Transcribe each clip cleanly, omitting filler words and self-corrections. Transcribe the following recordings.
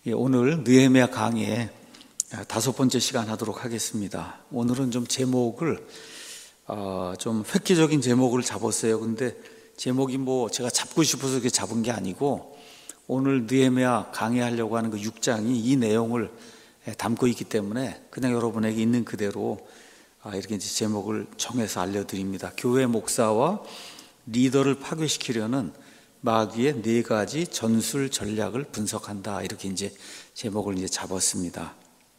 오늘 느헤미야 강의 5번째 시간 하도록 하겠습니다. 오늘은 좀 제목을 좀 획기적인 제목을 잡았어요. 근데 제목이 제가 잡고 싶어서 그렇게 잡은 게 아니고, 오늘 느헤미야 강의하려고 하는 그 6장이 이 내용을 담고 있기 때문에 그냥 여러분에게 있는 그대로 이렇게 이제 제목을 정해서 알려드립니다. 교회 목사와 리더를 파괴시키려는 마귀의 4가지 전술 전략을 분석한다, 이렇게 이제 제목을 이제 잡았습니다.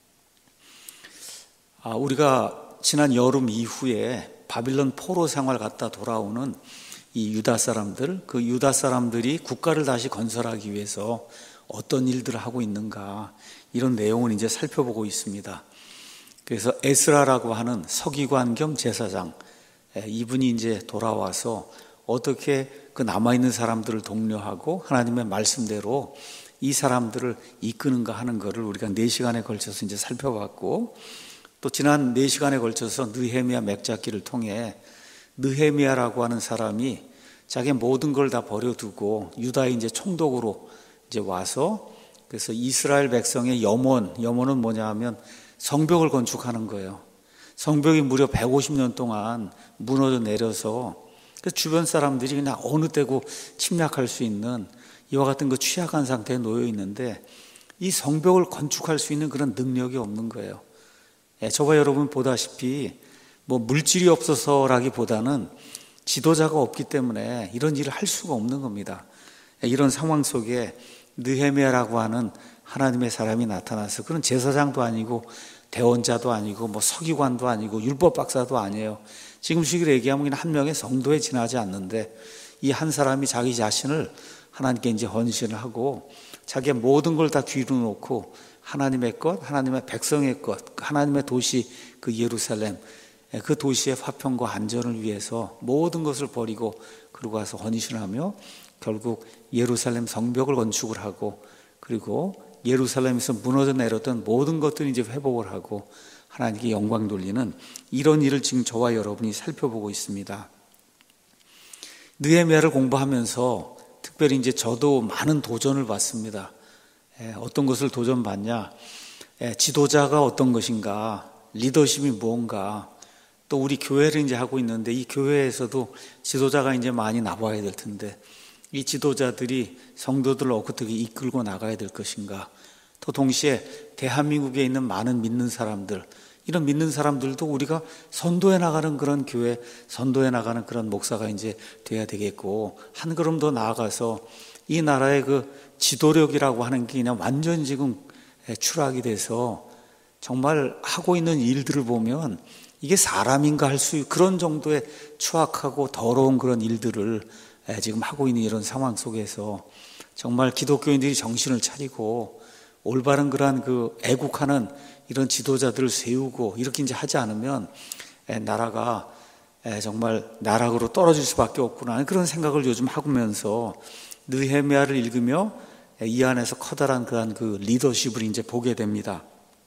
우리가 지난 여름 이후에 바빌론 포로 생활 갔다 돌아오는 이 유다 사람들, 그 유다 사람들이 국가를 다시 건설하기 위해서 어떤 일들을 하고 있는가, 이런 내용을 이제 살펴보고 있습니다. 그래서 에스라라고 하는 서기관 겸 제사장, 이분이 이제 돌아와서 어떻게 그 남아있는 사람들을 독려하고 하나님의 말씀대로 이 사람들을 이끄는가 하는 것을 우리가 4시간에 걸쳐서 이제 살펴봤고, 또 지난 4시간에 걸쳐서 느헤미야 맥잡기를 통해 느헤미야라고 하는 사람이 자기 모든 걸 다 버려두고 유다의 이제 총독으로 이제 와서, 그래서 이스라엘 백성의 염원은 뭐냐 하면 성벽을 건축하는 거예요. 성벽이 무려 150년 동안 무너져 내려서 그 주변 사람들이 그냥 어느 때고 침략할 수 있는 이와 같은 그 취약한 상태에 놓여 있는데, 이 성벽을 건축할 수 있는 그런 능력이 없는 거예요. 저와 여러분 보다시피 물질이 없어서라기보다는 지도자가 없기 때문에 이런 일을 할 수가 없는 겁니다. 이런 상황 속에 느헤미야라고 하는 하나님의 사람이 나타나서, 그런 제사장도 아니고 대원자도 아니고 서기관도 아니고 율법 박사도 아니에요. 지금 시기로 얘기하면 그냥 한 명의 성도에 지나지 않는데, 이 한 사람이 자기 자신을 하나님께 이제 헌신을 하고 자기의 모든 걸 다 뒤로 놓고 하나님의 것, 하나님의 백성의 것, 하나님의 도시 그 예루살렘, 그 도시의 화평과 안전을 위해서 모든 것을 버리고 그러고 와서 헌신을 하며 결국 예루살렘 성벽을 건축을 하고, 그리고 예루살렘에서 무너져 내렸던 모든 것들을 이제 회복을 하고 하나님께 영광 돌리는 이런 일을 지금 저와 여러분이 살펴보고 있습니다. 느헤미야를 공부하면서 특별히 이제 저도 많은 도전을 받습니다. 어떤 것을 도전받냐? 지도자가 어떤 것인가? 리더십이 무언가? 또 우리 교회를 이제 하고 있는데, 이 교회에서도 지도자가 이제 많이 나와야 될 텐데, 이 지도자들이 성도들을 어떻게 이끌고 나가야 될 것인가? 또 동시에 대한민국에 있는 많은 믿는 사람들, 이런 믿는 사람들도 우리가 선도해 나가는 그런 교회, 선도해 나가는 그런 목사가 이제 돼야 되겠고, 한 걸음 더 나아가서 이 나라의 그 지도력이라고 하는 게 그냥 완전 지금 추락이 돼서 정말 하고 있는 일들을 보면 이게 사람인가 할 수, 그런 정도의 추악하고 더러운 그런 일들을 지금 하고 있는 이런 상황 속에서 정말 기독교인들이 정신을 차리고 올바른 그러한 그 애국하는 이런 지도자들을 세우고 이렇게 이제 하지 않으면 나라가 정말 나락으로 떨어질 수밖에 없구나 하는 그런 생각을 요즘 하면서 느헤미야를 읽으며 이 안에서 커다란 그런 그 리더십을 이제 보게 됩니다.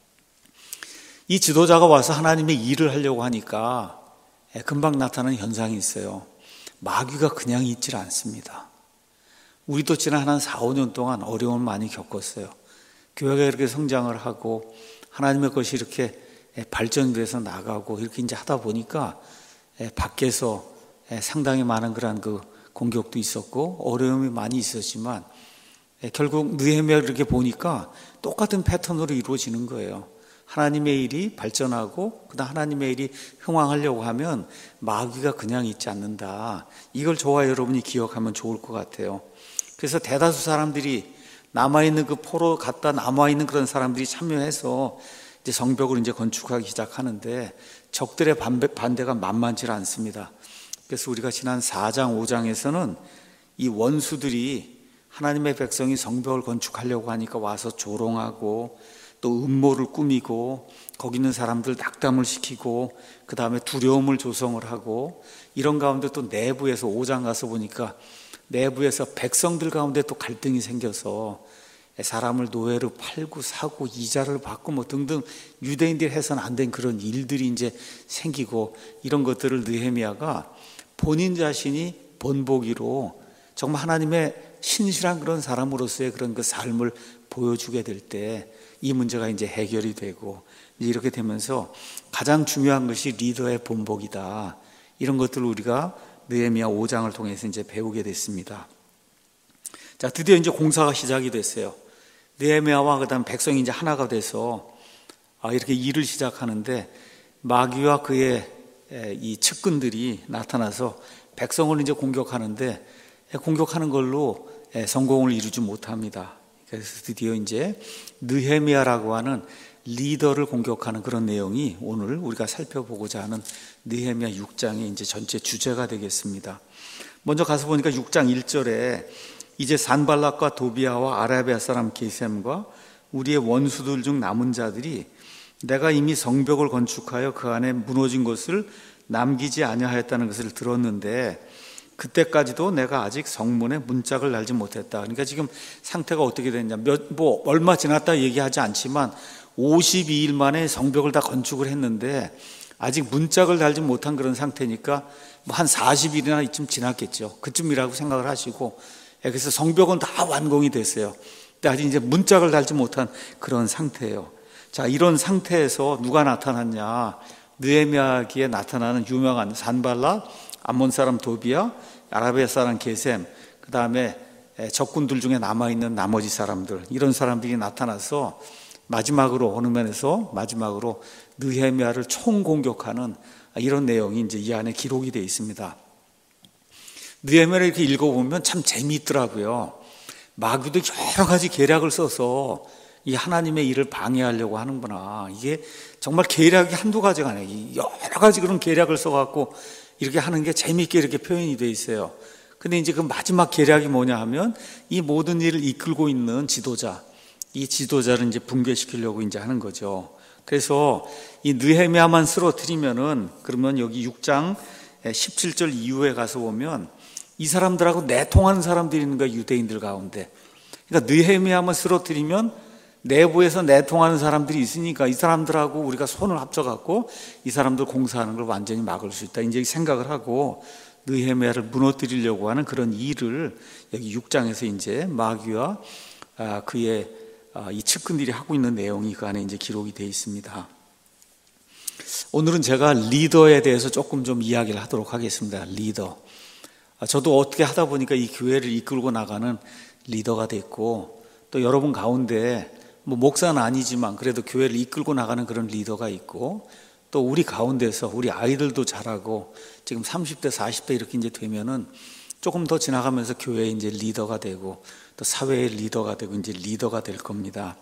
이 지도자가 와서 하나님의 일을 하려고 하니까 금방 나타나는 현상이 있어요. 마귀가 그냥 있질 않습니다. 우리도 지난 한 4, 5년 동안 어려움을 많이 겪었어요. 교회가 이렇게 성장을 하고 하나님의 것이 이렇게 발전돼서 나가고 이렇게 이제 하다 보니까 밖에서 상당히 많은 그런 그 공격도 있었고 어려움이 많이 있었지만, 결국 느헤미야를 이렇게 보니까 똑같은 패턴으로 이루어지는 거예요. 하나님의 일이 발전하고 그다음 하나님의 일이 흥왕하려고 하면 마귀가 그냥 있지 않는다. 이걸 저와 여러분이 기억하면 좋을 것 같아요. 그래서 대다수 사람들이 남아있는 그 포로 갔다 남아있는 그런 사람들이 참여해서 이제 성벽을 이제 건축하기 시작하는데, 적들의 반대가 만만치 않습니다. 그래서 우리가 지난 4장, 5장에서는 이 원수들이 하나님의 백성이 성벽을 건축하려고 하니까 와서 조롱하고 또 음모를 꾸미고 거기 있는 사람들 낙담을 시키고 그 다음에 두려움을 조성을 하고, 이런 가운데 또 내부에서 5장 가서 보니까 내부에서 백성들 가운데 또 갈등이 생겨서 사람을 노예로 팔고 사고 이자를 받고 등등 유대인들이 해서는 안 된 그런 일들이 이제 생기고, 이런 것들을 느헤미야가 본인 자신이 본보기로 정말 하나님의 신실한 그런 사람으로서의 그런 그 삶을 보여주게 될 때 이 문제가 이제 해결이 되고, 이제 이렇게 되면서 가장 중요한 것이 리더의 본복이다. 이런 것들을 우리가 느헤미야 5장을 통해서 이제 배우게 됐습니다. 자, 드디어 이제 공사가 시작이 됐어요. 느헤미야와 그다음 백성이 이제 하나가 돼서 이렇게 일을 시작하는데, 마귀와 그의 이 측근들이 나타나서 백성을 이제 공격하는데, 공격하는 걸로 성공을 이루지 못합니다. 그래서 드디어 이제 느헤미야라고 하는 리더를 공격하는 그런 내용이 오늘 우리가 살펴보고자 하는 느헤미야 6장의 이제 전체 주제가 되겠습니다. 먼저 가서 보니까 6장 1절에 이제 산발락과 도비아와 아라비아 사람 게셈과 우리의 원수들 중 남은 자들이 내가 이미 성벽을 건축하여 그 안에 무너진 것을 남기지 아니하였다는 것을 들었는데 그때까지도 내가 아직 성문에 문짝을 달지 못했다. 그러니까 지금 상태가 어떻게 됐냐, 얼마 지났다 얘기하지 않지만 52일 만에 성벽을 다 건축을 했는데 아직 문짝을 달지 못한 그런 상태니까 한 40일이나 이쯤 지났겠죠. 그쯤이라고 생각을 하시고, 그래서 성벽은 다 완공이 됐어요. 근데 아직 이제 문짝을 달지 못한 그런 상태예요. 자, 이런 상태에서 누가 나타났냐? 느헤미야기에 나타나는 유명한 산발락, 암몬 사람 도비아, 아라비아 사람 게셈, 그 다음에 적군들 중에 남아있는 나머지 사람들, 이런 사람들이 나타나서 마지막으로, 어느 면에서 마지막으로 느헤미야를 총공격하는 이런 내용이 이제 이 안에 기록이 되어 있습니다. 느헤미야를 이렇게 읽어보면 참 재미있더라고요. 마귀도 여러 가지 계략을 써서 이 하나님의 일을 방해하려고 하는구나. 이게 정말 계략이 한두 가지가 아니에요. 여러 가지 그런 계략을 써갖고 이렇게 하는 게 재미있게 이렇게 표현이 되어 있어요. 근데 이제 그 마지막 계략이 뭐냐 하면 이 모든 일을 이끌고 있는 지도자, 이 지도자를 이제 붕괴시키려고 이제 하는 거죠. 그래서 이 느헤미야만 쓰러뜨리면은, 그러면 여기 6장 17절 이후에 가서 보면 이 사람들하고 내통하는 사람들이 있는 거야, 유대인들 가운데. 그러니까 느헤미야만 쓰러뜨리면 내부에서 내통하는 사람들이 있으니까 이 사람들하고 우리가 손을 합쳐갖고 이 사람들 공사하는 걸 완전히 막을 수 있다, 이제 생각을 하고 느헤미야를 무너뜨리려고 하는 그런 일을 여기 6장에서 이제 마귀와 그의 이 측근들이 하고 있는 내용이 그 안에 이제 기록이 되어 있습니다. 오늘은 제가 리더에 대해서 조금 좀 이야기를 하도록 하겠습니다. 리더. 저도 어떻게 하다 보니까 이 교회를 이끌고 나가는 리더가 됐고, 또 여러분 가운데 목사는 아니지만 그래도 교회를 이끌고 나가는 그런 리더가 있고, 또 우리 가운데서 우리 아이들도 자라고 지금 30대 40대 이렇게 이제 되면은 조금 더 지나가면서 교회의 이제 리더가 되고 또 사회의 리더가 되고 이제 리더가 될 겁니다.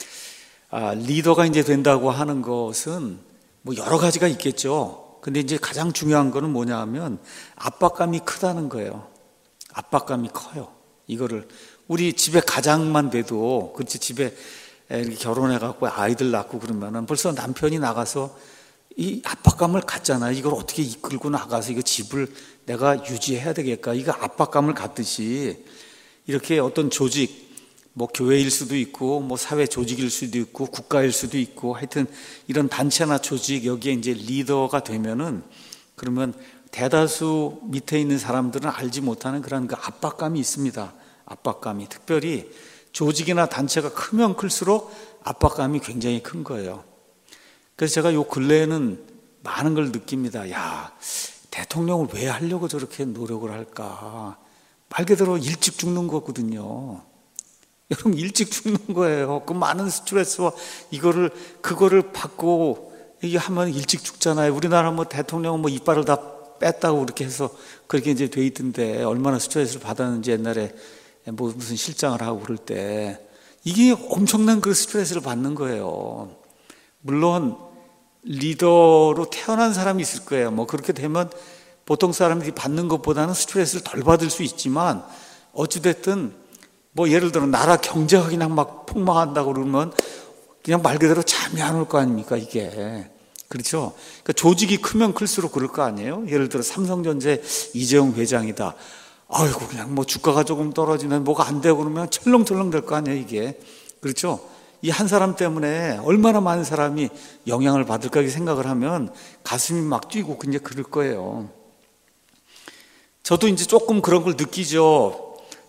리더가 이제 된다고 하는 것은 뭐 여러 가지가 있겠죠. 근데 이제 가장 중요한 거는 뭐냐 하면 압박감이 크다는 거예요. 압박감이 커요. 이거를 우리 집에 가장만 돼도, 그렇지, 집에 이렇게 결혼해갖고 아이들 낳고 그러면은 벌써 남편이 나가서 이 압박감을 갖잖아요. 이걸 어떻게 이끌고 나가서 이거 집을 내가 유지해야 되겠까? 이거 압박감을 갖듯이 이렇게 어떤 조직, 뭐 교회일 수도 있고 뭐 사회 조직일 수도 있고 국가일 수도 있고, 하여튼 이런 단체나 조직, 여기에 이제 리더가 되면은, 그러면 대다수 밑에 있는 사람들은 알지 못하는 그런 그 압박감이 있습니다. 압박감이, 특별히 조직이나 단체가 크면 클수록 압박감이 굉장히 큰 거예요. 그래서 제가 요 근래에는 많은 걸 느낍니다. 야, 대통령을 왜 하려고 저렇게 노력을 할까? 말 그대로 일찍 죽는 거거든요. 여러분, 일찍 죽는 거예요. 그 많은 스트레스와 그거를 받고 이게 하면 일찍 죽잖아요. 우리나라 뭐 대통령은 뭐 이빨을 다 뺐다고 그렇게 해서 그렇게 이제 돼 있던데, 얼마나 스트레스를 받았는지 옛날에 뭐 무슨 실장을 하고 그럴 때 이게 엄청난 그 스트레스를 받는 거예요. 물론 리더로 태어난 사람이 있을 거예요. 뭐 그렇게 되면 보통 사람들이 받는 것보다는 스트레스를 덜 받을 수 있지만, 어찌됐든 뭐 예를 들어 나라 경제가 그냥 막 폭망한다고 그러면 그냥 말 그대로 잠이 안 올 거 아닙니까, 이게. 그렇죠? 그러니까 조직이 크면 클수록 그럴 거 아니에요? 예를 들어 삼성전자 이재용 회장이다. 아이고, 그냥 뭐 주가가 조금 떨어지면 뭐가 안 되고 그러면 철렁철렁 될 거 아니에요, 이게. 그렇죠? 이 한 사람 때문에 얼마나 많은 사람이 영향을 받을까 생각을 하면 가슴이 막 뛰고 그냥 그럴 거예요. 저도 이제 조금 그런 걸 느끼죠.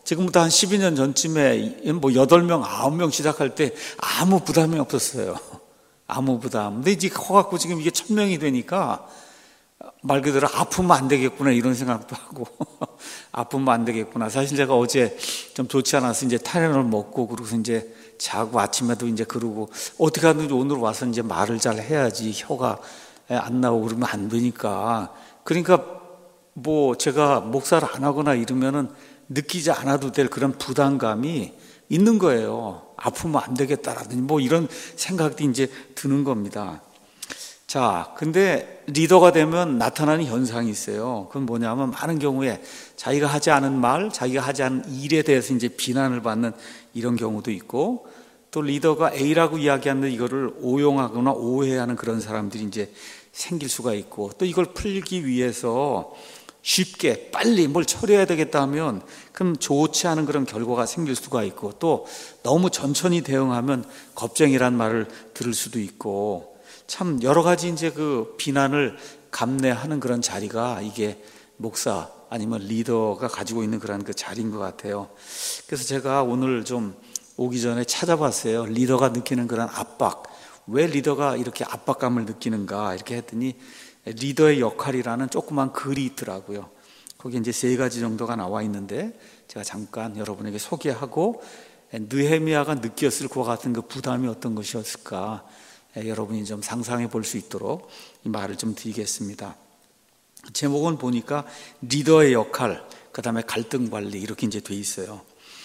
지금부터 한 12년 전쯤에 뭐 8명, 9명 시작할 때 아무 부담이 없었어요. 아무 부담. 근데 이제 커갖고 지금 이게 1000명이 되니까 말 그대로 아프면 안 되겠구나 이런 생각도 하고 아프면 안 되겠구나. 사실 제가 어제 좀 좋지 않아서 이제 타이레놀 먹고 그러고서 이제 자고 아침에도 이제 그러고 어떻게 하든지 오늘 와서 이제 말을 잘 해야지 혀가 안 나오고 그러면 안 되니까. 그러니까 뭐 제가 목사를 안 하거나 이러면은 느끼지 않아도 될 그런 부담감이 있는 거예요. 아프면 안 되겠다라든지 뭐 이런 생각도 이제 드는 겁니다. 자, 근데 리더가 되면 나타나는 현상이 있어요. 그건 뭐냐면 많은 경우에 자기가 하지 않은 말, 자기가 하지 않은 일에 대해서 이제 비난을 받는 이런 경우도 있고, 또 리더가 A라고 이야기하는데 이거를 오용하거나 오해하는 그런 사람들이 이제 생길 수가 있고, 또 이걸 풀기 위해서 쉽게 빨리 뭘 처리해야 되겠다 하면 그럼 좋지 않은 그런 결과가 생길 수가 있고, 또 너무 천천히 대응하면 겁쟁이란 말을 들을 수도 있고, 참 여러 가지 이제 그 비난을 감내하는 그런 자리가 이게 목사 아니면 리더가 가지고 있는 그런 그 자리인 것 같아요. 그래서 제가 오늘 좀 오기 전에 찾아봤어요. 리더가 느끼는 그런 압박, 왜 리더가 이렇게 압박감을 느끼는가 이렇게 했더니 리더의 역할이라는 조그만 글이 있더라고요. 거기 이제 3가지 정도가 나와 있는데 제가 잠깐 여러분에게 소개하고 느헤미야가 느꼈을 것 같은 그 부담이 어떤 것이었을까 여러분이 좀 상상해 볼 수 있도록 이 말을 좀 드리겠습니다. 제목은 보니까 리더의 역할, 그 다음에 갈등 관리 이렇게 이제 돼 있어요.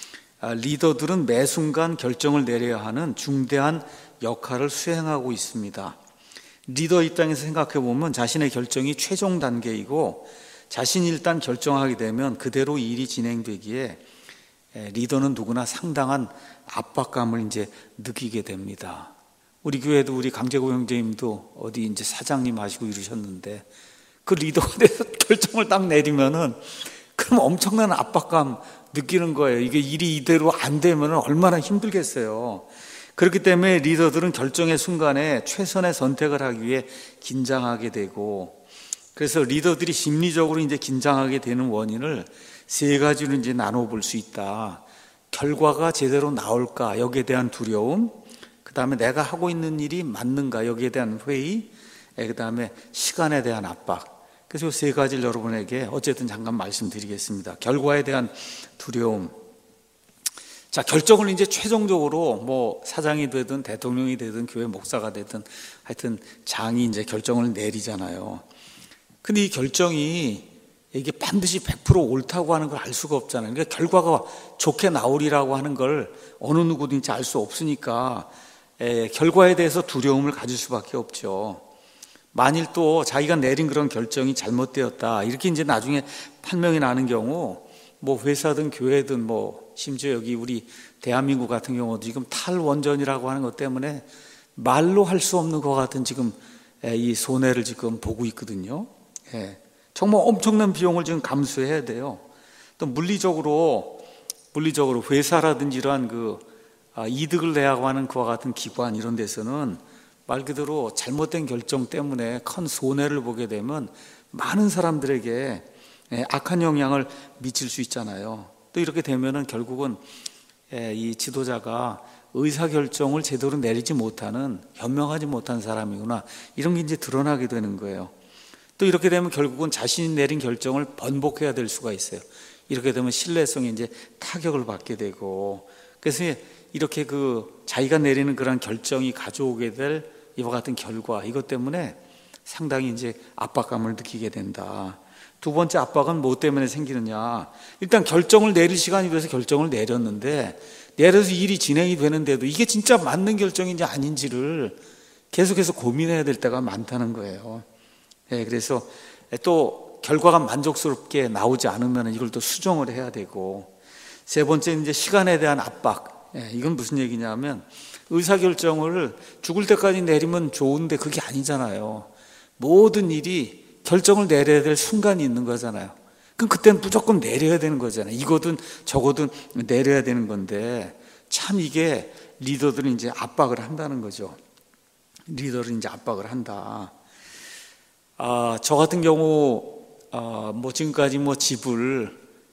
리더들은 매 순간 결정을 내려야 하는 중대한 역할을 수행하고 있습니다. 리더 입장에서 생각해 보면 자신의 결정이 최종 단계이고 자신이 일단 결정하게 되면 그대로 일이 진행되기에 리더는 누구나 상당한 압박감을 이제 느끼게 됩니다. 우리 교회도 우리 강재구 형제님도 어디 이제 사장님 하시고 이러셨는데 그 리더가 돼서 결정을 딱 내리면은 그럼 엄청난 압박감 느끼는 거예요. 이게 일이 이대로 안 되면 얼마나 힘들겠어요. 그렇기 때문에 리더들은 결정의 순간에 최선의 선택을 하기 위해 긴장하게 되고, 그래서 리더들이 심리적으로 이제 긴장하게 되는 원인을 3가지로 이제 나눠볼 수 있다. 결과가 제대로 나올까 여기에 대한 두려움, 그 다음에 내가 하고 있는 일이 맞는가 여기에 대한 회의, 그 다음에 시간에 대한 압박. 그래서 이 3가지를 여러분에게 어쨌든 잠깐 말씀드리겠습니다. 결과에 대한 두려움. 자, 결정을 이제 최종적으로 뭐 사장이 되든 대통령이 되든 교회 목사가 되든 하여튼 장이 이제 결정을 내리잖아요. 근데 이 결정이 이게 반드시 100% 옳다고 하는 걸 알 수가 없잖아요. 그러니까 결과가 좋게 나오리라고 하는 걸 어느 누구든지 알 수 없으니까 결과에 대해서 두려움을 가질 수밖에 없죠. 만일 또 자기가 내린 그런 결정이 잘못되었다 이렇게 이제 나중에 판명이 나는 경우 뭐 회사든 교회든 뭐 심지어 여기 우리 대한민국 같은 경우도 지금 탈원전이라고 하는 것 때문에 말로 할 수 없는 것 같은 지금 이 손해를 지금 보고 있거든요. 정말 엄청난 비용을 지금 감수해야 돼요. 또 물리적으로 회사라든지 이러한 그 이득을 내야고 하는 그와 같은 기관 이런 데서는 말 그대로 잘못된 결정 때문에 큰 손해를 보게 되면 많은 사람들에게 악한 영향을 미칠 수 있잖아요. 또 이렇게 되면은 결국은 이 지도자가 의사결정을 제대로 내리지 못하는, 현명하지 못한 사람이구나 이런 게 이제 드러나게 되는 거예요. 또 이렇게 되면 결국은 자신이 내린 결정을 번복해야 될 수가 있어요. 이렇게 되면 신뢰성에 이제 타격을 받게 되고, 그래서 이렇게 그 자기가 내리는 그런 결정이 가져오게 될 이와 같은 결과, 이것 때문에 상당히 이제 압박감을 느끼게 된다. 2번째 압박은 뭐 때문에 생기느냐? 일단 결정을 내릴 시간이 돼서 결정을 내렸는데, 내려서 일이 진행이 되는데도 이게 진짜 맞는 결정인지 아닌지를 계속해서 고민해야 될 때가 많다는 거예요. 그래서 또 결과가 만족스럽게 나오지 않으면 이걸 또 수정을 해야 되고, 3번째 이제 시간에 대한 압박. 이건 무슨 얘기냐면 의사결정을 죽을 때까지 내리면 좋은데 그게 아니잖아요. 모든 일이 결정을 내려야 될 순간이 있는 거잖아요. 그럼 그때는 무조건 내려야 되는 거잖아요. 이거든 저거든 내려야 되는 건데, 참 이게 리더들은 이제 압박을 한다는 거죠. 리더를 이제 압박을 한다. 저 같은 경우 뭐 지금까지 뭐 집을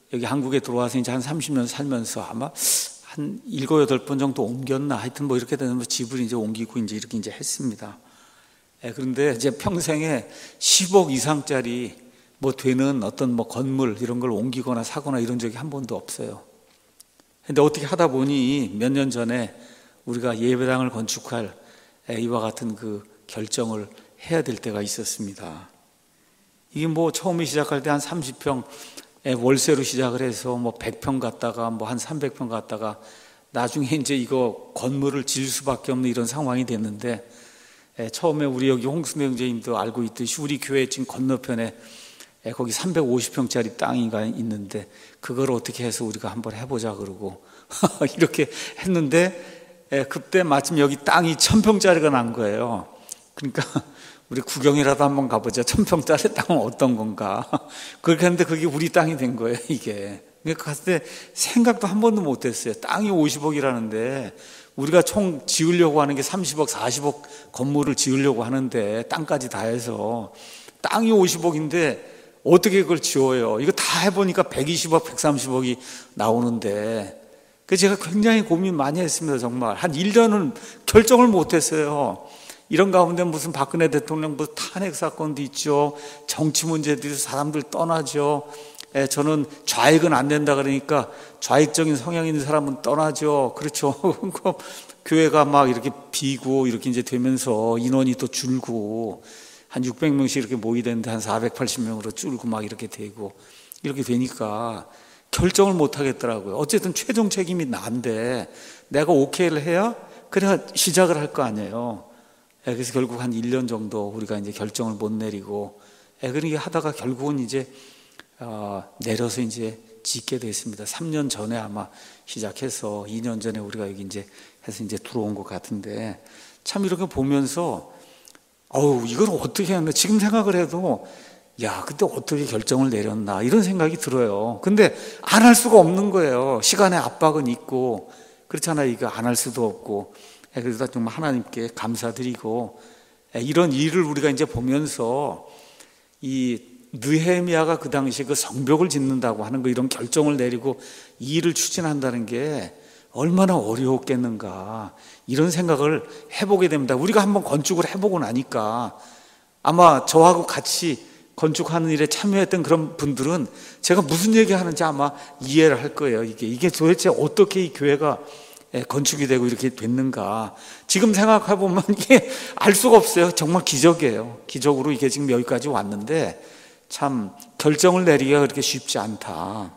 여기 한국에 들어와서 이제 한 30년 살면서 아마 한 7, 8번 정도 옮겼나, 하여튼 뭐 이렇게 되면 집을 이제 옮기고 이제 이렇게 이제 했습니다. 그런데 이제 평생에 10억 이상짜리 뭐 되는 어떤 뭐 건물 이런 걸 옮기거나 사거나 이런 적이 한 번도 없어요. 근데 어떻게 하다 보니 몇 년 전에 우리가 예배당을 건축할 이와 같은 그 결정을 해야 될 때가 있었습니다. 이게 뭐 처음에 시작할 때 한 30평 월세로 시작을 해서 뭐 100평 갔다가 뭐 한 300평 갔다가 나중에 이제 이거 건물을 지을 수밖에 없는 이런 상황이 됐는데, 처음에 우리 여기 홍순대 형제님도 알고 있듯이 우리 교회 지금 건너편에 거기 350평짜리 땅이가 있는데 그걸 어떻게 해서 우리가 한번 해보자 그러고 이렇게 했는데, 그때 마침 여기 땅이 1000평짜리가 난 거예요. 그러니까 우리 구경이라도 한번 가보자. 1000평짜리 땅은 어떤 건가. 그렇게 했는데 그게 우리 땅이 된 거예요, 이게. 그러니까 갔을 때 생각도 한 번도 못 했어요. 땅이 50억이라는데 우리가 총 지으려고 하는 게 30억, 40억 건물을 지으려고 하는데 땅까지 다 해서 땅이 50억인데 어떻게 그걸 지어요? 이거 다 해보니까 120억, 130억이 나오는데, 그래서 제가 굉장히 고민 많이 했습니다. 정말 한 1년은 결정을 못 했어요. 이런 가운데 무슨 박근혜 대통령 뭐 탄핵 사건도 있죠. 정치 문제들이 사람들 떠나죠. 저는 좌익은 안 된다 그러니까 좌익적인 성향 있는 사람은 떠나죠. 그렇죠. 교회가 막 이렇게 비고 이렇게 이제 되면서 인원이 또 줄고 한 600명씩 이렇게 모이는데 한 480명으로 줄고 막 이렇게 되고 이렇게 되니까 결정을 못 하겠더라고요. 어쨌든 최종 책임이 나인데 내가 오케이를 해야 그래야 시작을 할 거 아니에요. 그래서 결국 한 1년 정도 우리가 이제 결정을 못 내리고, 그러니까 하다가 결국은 이제 내려서 이제 짓게 됐습니다. 3년 전에 아마 시작해서 2년 전에 우리가 여기 이제 해서 이제 들어온 것 같은데, 참 이렇게 보면서 이걸 어떻게 했나 지금 생각을 해도 야, 그때 어떻게 결정을 내렸나 이런 생각이 들어요. 근데 안 할 수가 없는 거예요. 시간의 압박은 있고 그렇잖아요. 이거 안 할 수도 없고. 그래서 정말 하나님께 감사드리고, 이런 일을 우리가 이제 보면서 이 느헤미야가 그 당시에 그 성벽을 짓는다고 하는 거, 이런 결정을 내리고 이 일을 추진한다는 게 얼마나 어려웠겠는가 이런 생각을 해보게 됩니다. 우리가 한번 건축을 해보고 나니까 아마 저하고 같이 건축하는 일에 참여했던 그런 분들은 제가 무슨 얘기하는지 아마 이해를 할 거예요. 이게 도대체 어떻게 이 교회가 건축이 되고 이렇게 됐는가. 지금 생각해보면 이게 알 수가 없어요. 정말 기적이에요. 기적으로 이게 지금 여기까지 왔는데 참 결정을 내리기가 그렇게 쉽지 않다.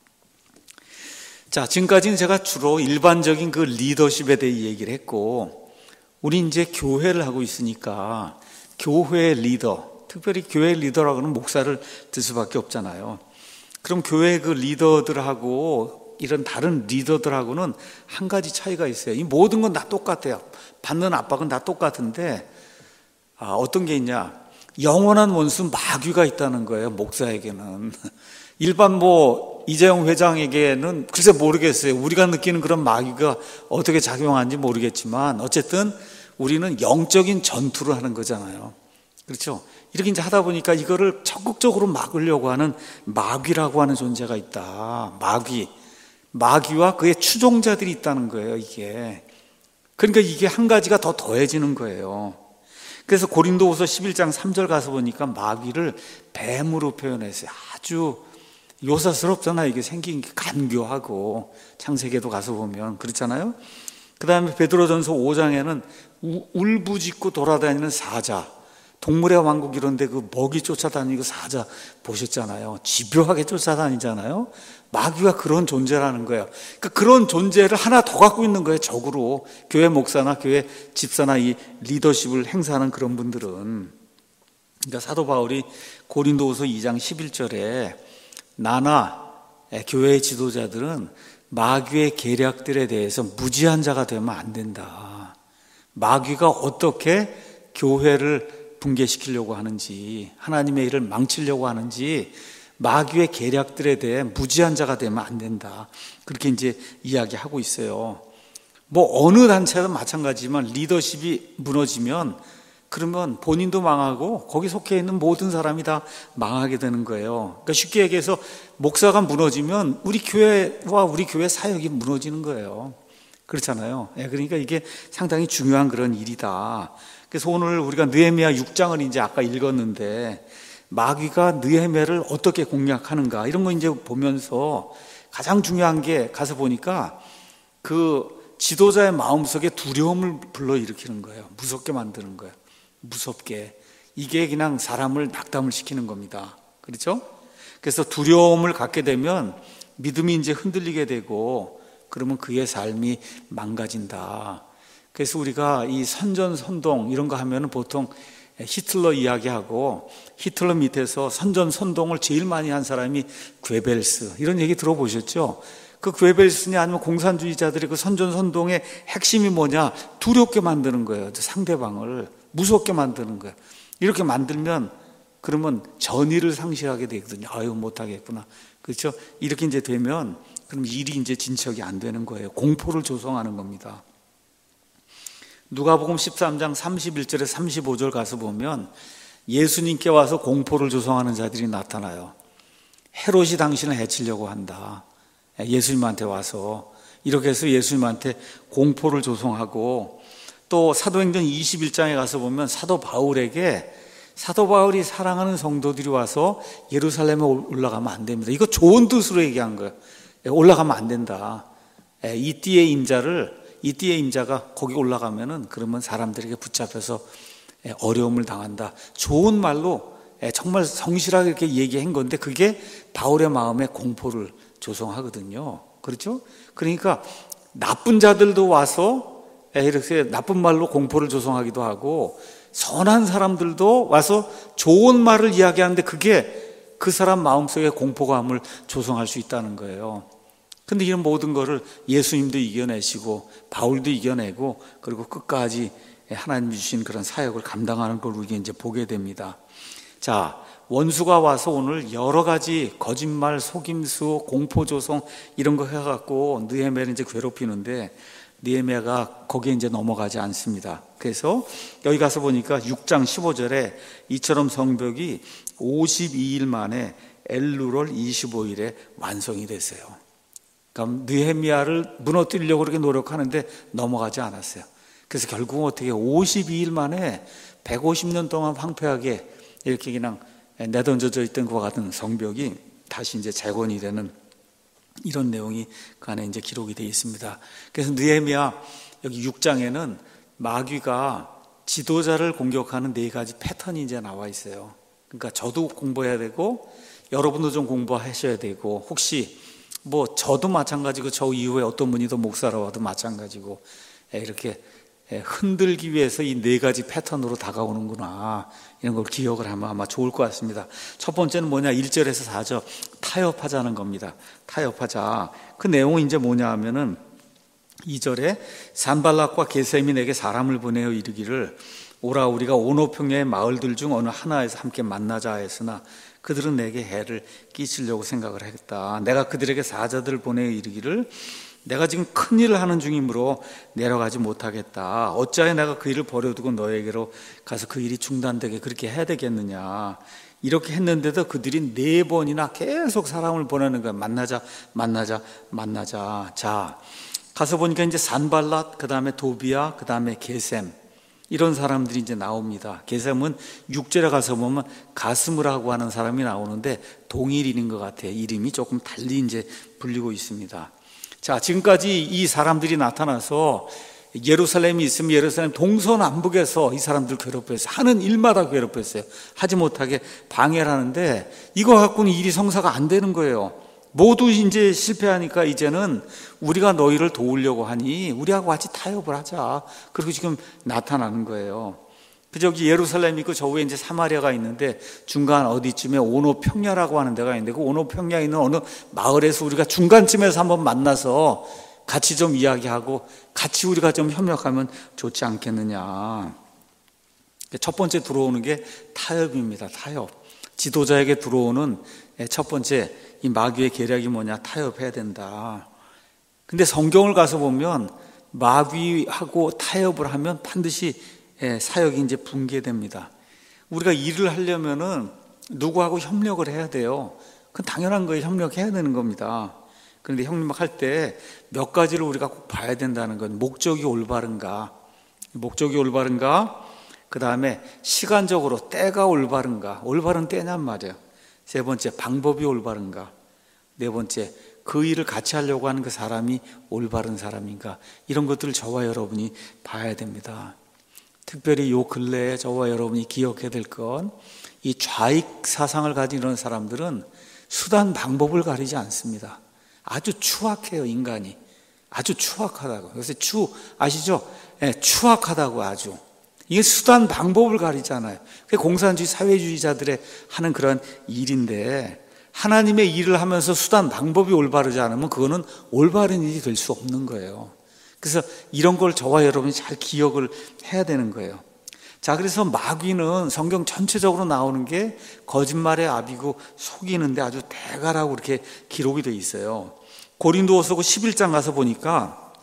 자, 지금까지는 제가 주로 일반적인 그 리더십에 대해 얘기를 했고, 우리 이제 교회를 하고 있으니까 교회의 리더, 특별히 교회 리더라고는 목사를 들 수밖에 없잖아요. 그럼 교회 그 리더들하고 이런 다른 리더들하고는 한 가지 차이가 있어요. 이 모든 건 다 똑같아요. 받는 압박은 다 똑같은데, 어떤 게 있냐? 영원한 원수 마귀가 있다는 거예요. 목사에게는. 일반 뭐 이재용 회장에게는 글쎄 모르겠어요. 우리가 느끼는 그런 마귀가 어떻게 작용하는지 모르겠지만 어쨌든 우리는 영적인 전투를 하는 거잖아요. 그렇죠? 이렇게 이제 하다 보니까 이거를 적극적으로 막으려고 하는 마귀라고 하는 존재가 있다. 마귀와 그의 추종자들이 있다는 거예요, 이게. 그러니까 이게 한 가지가 더 더해지는 거예요. 그래서 고린도후서 11장 3절 가서 보니까 마귀를 뱀으로 표현했어요. 아주 요사스럽잖아요. 이게 생긴 게 간교하고, 창세기에도 가서 보면 그렇잖아요. 그 다음에 베드로전서 5장에는 울부짖고 돌아다니는 사자, 동물의 왕국 이런데 그 먹이 쫓아다니고 사자 보셨잖아요. 집요하게 쫓아다니잖아요. 마귀가 그런 존재라는 거예요. 그러니까 그런 존재를 하나 더 갖고 있는 거예요. 적으로 교회 목사나 교회 집사나 이 리더십을 행사하는 그런 분들은. 그러니까 사도 바울이 고린도후서 2장 11절에 나나 교회의 지도자들은 마귀의 계략들에 대해서 무지한 자가 되면 안 된다. 마귀가 어떻게 교회를 붕괴시키려고 하는지, 하나님의 일을 망치려고 하는지 마귀의 계략들에 대해 무지한 자가 되면 안 된다. 그렇게 이제 이야기하고 있어요. 뭐 어느 단체든 마찬가지지만 리더십이 무너지면 그러면 본인도 망하고 거기 속해 있는 모든 사람이 다 망하게 되는 거예요. 그러니까 쉽게 얘기해서 목사가 무너지면 우리 교회와 우리 교회 사역이 무너지는 거예요. 그렇잖아요. 그러니까 이게 상당히 중요한 그런 일이다. 그래서 오늘 우리가 느헤미야 6장을 이제 아까 읽었는데 마귀가 느헤미야를 어떻게 공략하는가 이런 거 이제 보면서 가장 중요한 게 가서 보니까 그 지도자의 마음속에 두려움을 불러일으키는 거예요. 무섭게 만드는 거예요. 무섭게. 이게 그냥 사람을 낙담을 시키는 겁니다. 그렇죠? 그래서 두려움을 갖게 되면 믿음이 이제 흔들리게 되고 그러면 그의 삶이 망가진다. 그래서 우리가 이 선전선동 이런 거 하면 보통 히틀러 이야기하고 히틀러 밑에서 선전선동을 제일 많이 한 사람이 괴벨스 이런 얘기 들어보셨죠? 그 괴벨스냐 아니면 공산주의자들의 그 선전선동의 핵심이 뭐냐? 두렵게 만드는 거예요. 상대방을 무섭게 만드는 거예요. 이렇게 만들면 그러면 전의를 상실하게 되거든요. 아유 못하겠구나. 그렇죠? 이렇게 이제 되면 그럼 일이 이제 진척이 안 되는 거예요. 공포를 조성하는 겁니다. 누가복음 13장 31절에 35절 가서 보면 예수님께 와서 공포를 조성하는 자들이 나타나요. 헤롯이 당신을 해치려고 한다. 예수님한테 와서 이렇게 해서 예수님한테 공포를 조성하고 또 사도행전 21장에 가서 보면 사도 바울이 사랑하는 성도들이 와서 예루살렘에 올라가면 안 됩니다. 이거 좋은 뜻으로 얘기한 거예요. 올라가면 안 된다. 이 띠의 임자가 거기 올라가면은 그러면 사람들에게 붙잡혀서 어려움을 당한다. 좋은 말로 정말 성실하게 이렇게 얘기한 건데 그게 바울의 마음에 공포를 조성하거든요. 그렇죠? 그러니까 나쁜 자들도 와서 이렇게 나쁜 말로 공포를 조성하기도 하고 선한 사람들도 와서 좋은 말을 이야기하는데 그게 그 사람 마음속에 공포감을 조성할 수 있다는 거예요. 근데 이런 모든 거를 예수님도 이겨내시고 바울도 이겨내고 그리고 끝까지 하나님이 주신 그런 사역을 감당하는 걸 우리가 이제 보게 됩니다. 자, 원수가 와서 오늘 여러 가지 거짓말, 속임수, 공포 조성 이런 거 해갖고 느헤미야를 이제 괴롭히는데 느헤미야가 거기에 이제 넘어가지 않습니다. 그래서 여기 가서 보니까 6장 15절에 이처럼 성벽이 52일 만에 엘루월 25일에 완성이 됐어요. 그러니까 느헤미야를 무너뜨리려고 그렇게 노력하는데 넘어가지 않았어요. 그래서 결국은 어떻게 52일 만에 150년 동안 황폐하게 이렇게 그냥 내던져져 있던 것과 같은 성벽이 다시 이제 재건이 되는 이런 내용이 그 안에 이제 기록이 되어 있습니다. 그래서 느헤미야 여기 6장에는 마귀가 지도자를 공격하는 4가지 패턴이 이제 나와 있어요. 그러니까 저도 공부해야 되고 여러분도 좀 공부하셔야 되고 혹시 뭐 저도 마찬가지고 저 이후에 어떤 분이 더 목사라고 와도 마찬가지고 이렇게 흔들기 위해서 이 4가지 패턴으로 다가오는구나 이런 걸 기억을 하면 아마 좋을 것 같습니다. 첫 번째는 뭐냐 1절에서 4절 타협하자는 겁니다. 타협하자. 그 내용은 이제 뭐냐 하면은 2절에 산발락과 게셈이 내게 사람을 보내어 이르기를 오라 우리가 오노평야의 마을들 중 어느 하나에서 함께 만나자 했으나 그들은 내게 해를 끼치려고 생각을 했다. 내가 그들에게 사자들을 보내어 이르기를 내가 지금 큰 일을 하는 중이므로 내려가지 못하겠다. 어찌하여 내가 그 일을 버려두고 너에게로 가서 그 일이 중단되게 그렇게 해야 되겠느냐. 이렇게 했는데도 그들이 4번이나 계속 사람을 보내는 거야. 만나자. 자, 가서 보니까 이제 산발랏, 그 다음에 도비야, 그 다음에 게셈. 이런 사람들이 이제 나옵니다. 게셈은 6절에 가서 보면 가스무라고 하는 사람이 나오는데 동일인인 것 같아요. 이름이 조금 달리 이제 불리고 있습니다. 자, 지금까지 이 사람들이 나타나서 예루살렘이 있으면 예루살렘 동서남북에서 이 사람들 괴롭혔어요. 하는 일마다 괴롭혔어요. 하지 못하게 방해를 하는데 이거 갖고는 일이 성사가 안 되는 거예요. 모두 이제 실패하니까 이제는 우리가 너희를 도우려고 하니 우리하고 같이 타협을 하자. 그리고 지금 나타나는 거예요. 그 저기 예루살렘이 있고 저 위에 이제 사마리아가 있는데 중간 어디쯤에 오노평야라고 하는 데가 있는데 그 오노평야에 있는 어느 마을에서 우리가 중간쯤에서 한번 만나서 같이 좀 이야기하고 같이 우리가 좀 협력하면 좋지 않겠느냐. 첫 번째 들어오는 게 타협입니다. 타협. 지도자에게 들어오는 첫 번째 이 마귀의 계략이 뭐냐? 타협해야 된다. 근데 성경을 가서 보면 마귀하고 타협을 하면 반드시 사역이 이제 붕괴됩니다. 우리가 일을 하려면은 누구하고 협력을 해야 돼요. 그건 당연한 거예요. 협력해야 되는 겁니다. 그런데 협력할 때 몇 가지를 우리가 꼭 봐야 된다는 건 목적이 올바른가, 그 다음에 시간적으로 때가 올바른가, 올바른 때냔 말이에요. 세 번째, 방법이 올바른가. 네 번째, 그 일을 같이 하려고 하는 그 사람이 올바른 사람인가. 이런 것들을 저와 여러분이 봐야 됩니다. 특별히 요 근래에 저와 여러분이 기억해야 될 건, 이 좌익 사상을 가진 이런 사람들은 수단 방법을 가리지 않습니다. 아주 추악해요. 인간이 아주 추악하다고. 요새 아시죠? 추악하다고. 아주 이게 수단 방법을 가리잖아요. 그게 공산주의 사회주의자들의 하는 그런 일인데, 하나님의 일을 하면서 수단 방법이 올바르지 않으면 그거는 올바른 일이 될 수 없는 거예요. 그래서 이런 걸 저와 여러분이 잘 기억을 해야 되는 거예요. 자, 그래서 마귀는 성경 전체적으로 나오는 게 거짓말의 아비고 속이는데 아주 대가라고 이렇게 기록이 되어 있어요. 고린도후서 11장 가서 보니까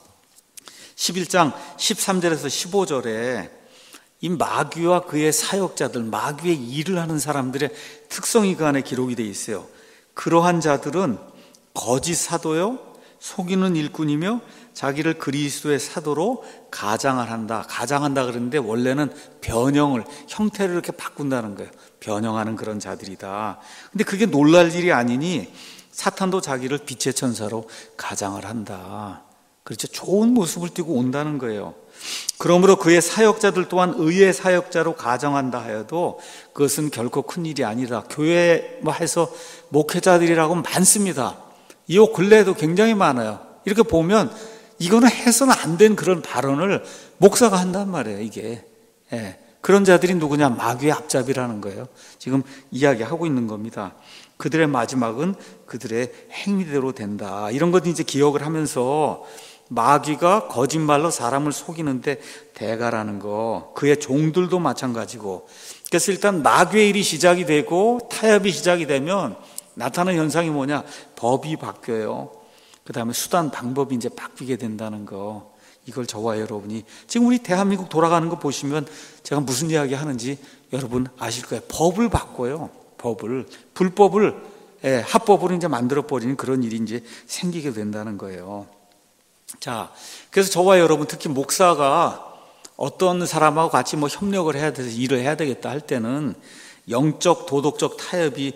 11장 13절에서 15절에 이 마귀와 그의 사역자들, 마귀의 일을 하는 사람들의 특성이 그 안에 기록이 되어 있어요. 그러한 자들은 거짓 사도요, 속이는 일꾼이며 자기를 그리스도의 사도로 가장한다 그러는데, 원래는 변형을, 형태를 이렇게 바꾼다는 거예요. 변형하는 그런 자들이다. 근데 그게 놀랄 일이 아니니 사탄도 자기를 빛의 천사로 가장을 한다. 그렇죠. 좋은 모습을 띠고 온다는 거예요. 그러므로 그의 사역자들 또한 의의 사역자로 가정한다 하여도 그것은 결코 큰 일이 아니라, 교회에서 목회자들이라고 많습니다. 이 근래에도 굉장히 많아요. 이렇게 보면 이거는 해서는 안 된 그런 발언을 목사가 한단 말이에요. 이게 그런 자들이 누구냐? 마귀의 앞잡이라는 거예요. 지금 이야기하고 있는 겁니다. 그들의 마지막은 그들의 행위대로 된다. 이런 것도 이제 기억을 하면서, 마귀가 거짓말로 사람을 속이는데 대가라는 거, 그의 종들도 마찬가지고. 그래서 일단 마귀의 일이 시작이 되고 타협이 시작이 되면 나타나는 현상이 뭐냐? 법이 바뀌어요. 그 다음에 수단 방법이 이제 바뀌게 된다는 거. 이걸 저와 여러분이 지금 우리 대한민국 돌아가는 거 보시면 제가 무슨 이야기 하는지 여러분 아실 거예요. 법을 바꿔요. 법을, 불법을 합법으로 이제 만들어 버리는 그런 일이 이제 생기게 된다는 거예요. 자, 그래서 저와 여러분, 특히 목사가 어떤 사람하고 같이 협력을 해야 돼서 일을 해야 되겠다 할 때는 영적, 도덕적 타협이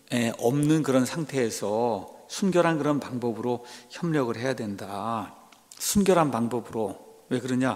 없는 그런 상태에서 순결한 그런 방법으로 협력을 해야 된다. 순결한 방법으로. 왜 그러냐?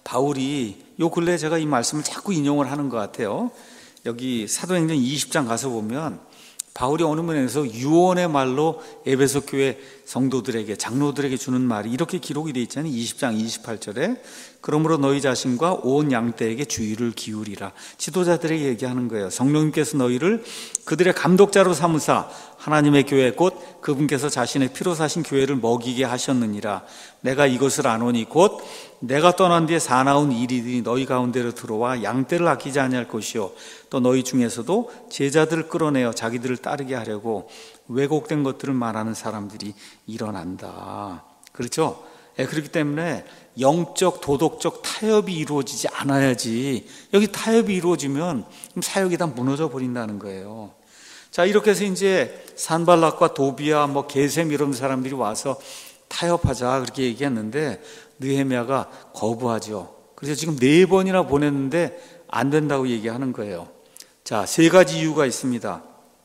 바울이 요 근래에 제가 이 말씀을 자꾸 인용을 하는 것 같아요. 여기 사도행전 20장 가서 보면 바울이 어느 면에서 유언의 말로 에베소 교회 성도들에게, 장로들에게 주는 말이 이렇게 기록이 되어 있잖아요. 20장 28절에 그러므로 너희 자신과 온 양떼에게 주의를 기울이라. 지도자들에게 얘기하는 거예요. 성령님께서 너희를 그들의 감독자로 삼으사 하나님의 교회 곧 그분께서 자신의 피로 사신 교회를 먹이게 하셨느니라. 내가 이것을 아노니 곧 내가 떠난 뒤에 사나운 일이들이 너희 가운데로 들어와 양떼를 아끼지 아니할 것이요 또 너희 중에서도 제자들을 끌어내어 자기들을 따르게 하려고 왜곡된 것들을 말하는 사람들이 일어난다. 그렇죠? 그렇기 때문에 영적, 도덕적 타협이 이루어지지 않아야지, 여기 타협이 이루어지면 사역이 다 무너져 버린다는 거예요. 자, 이렇게 해서 이제 산발락과 도비아, 게셈 이런 사람들이 와서 타협하자 그렇게 얘기했는데 느헤미야가 거부하죠. 그래서 지금 4번이나 보냈는데 안 된다고 얘기하는 거예요. 자, 3가지 이유가 있습니다.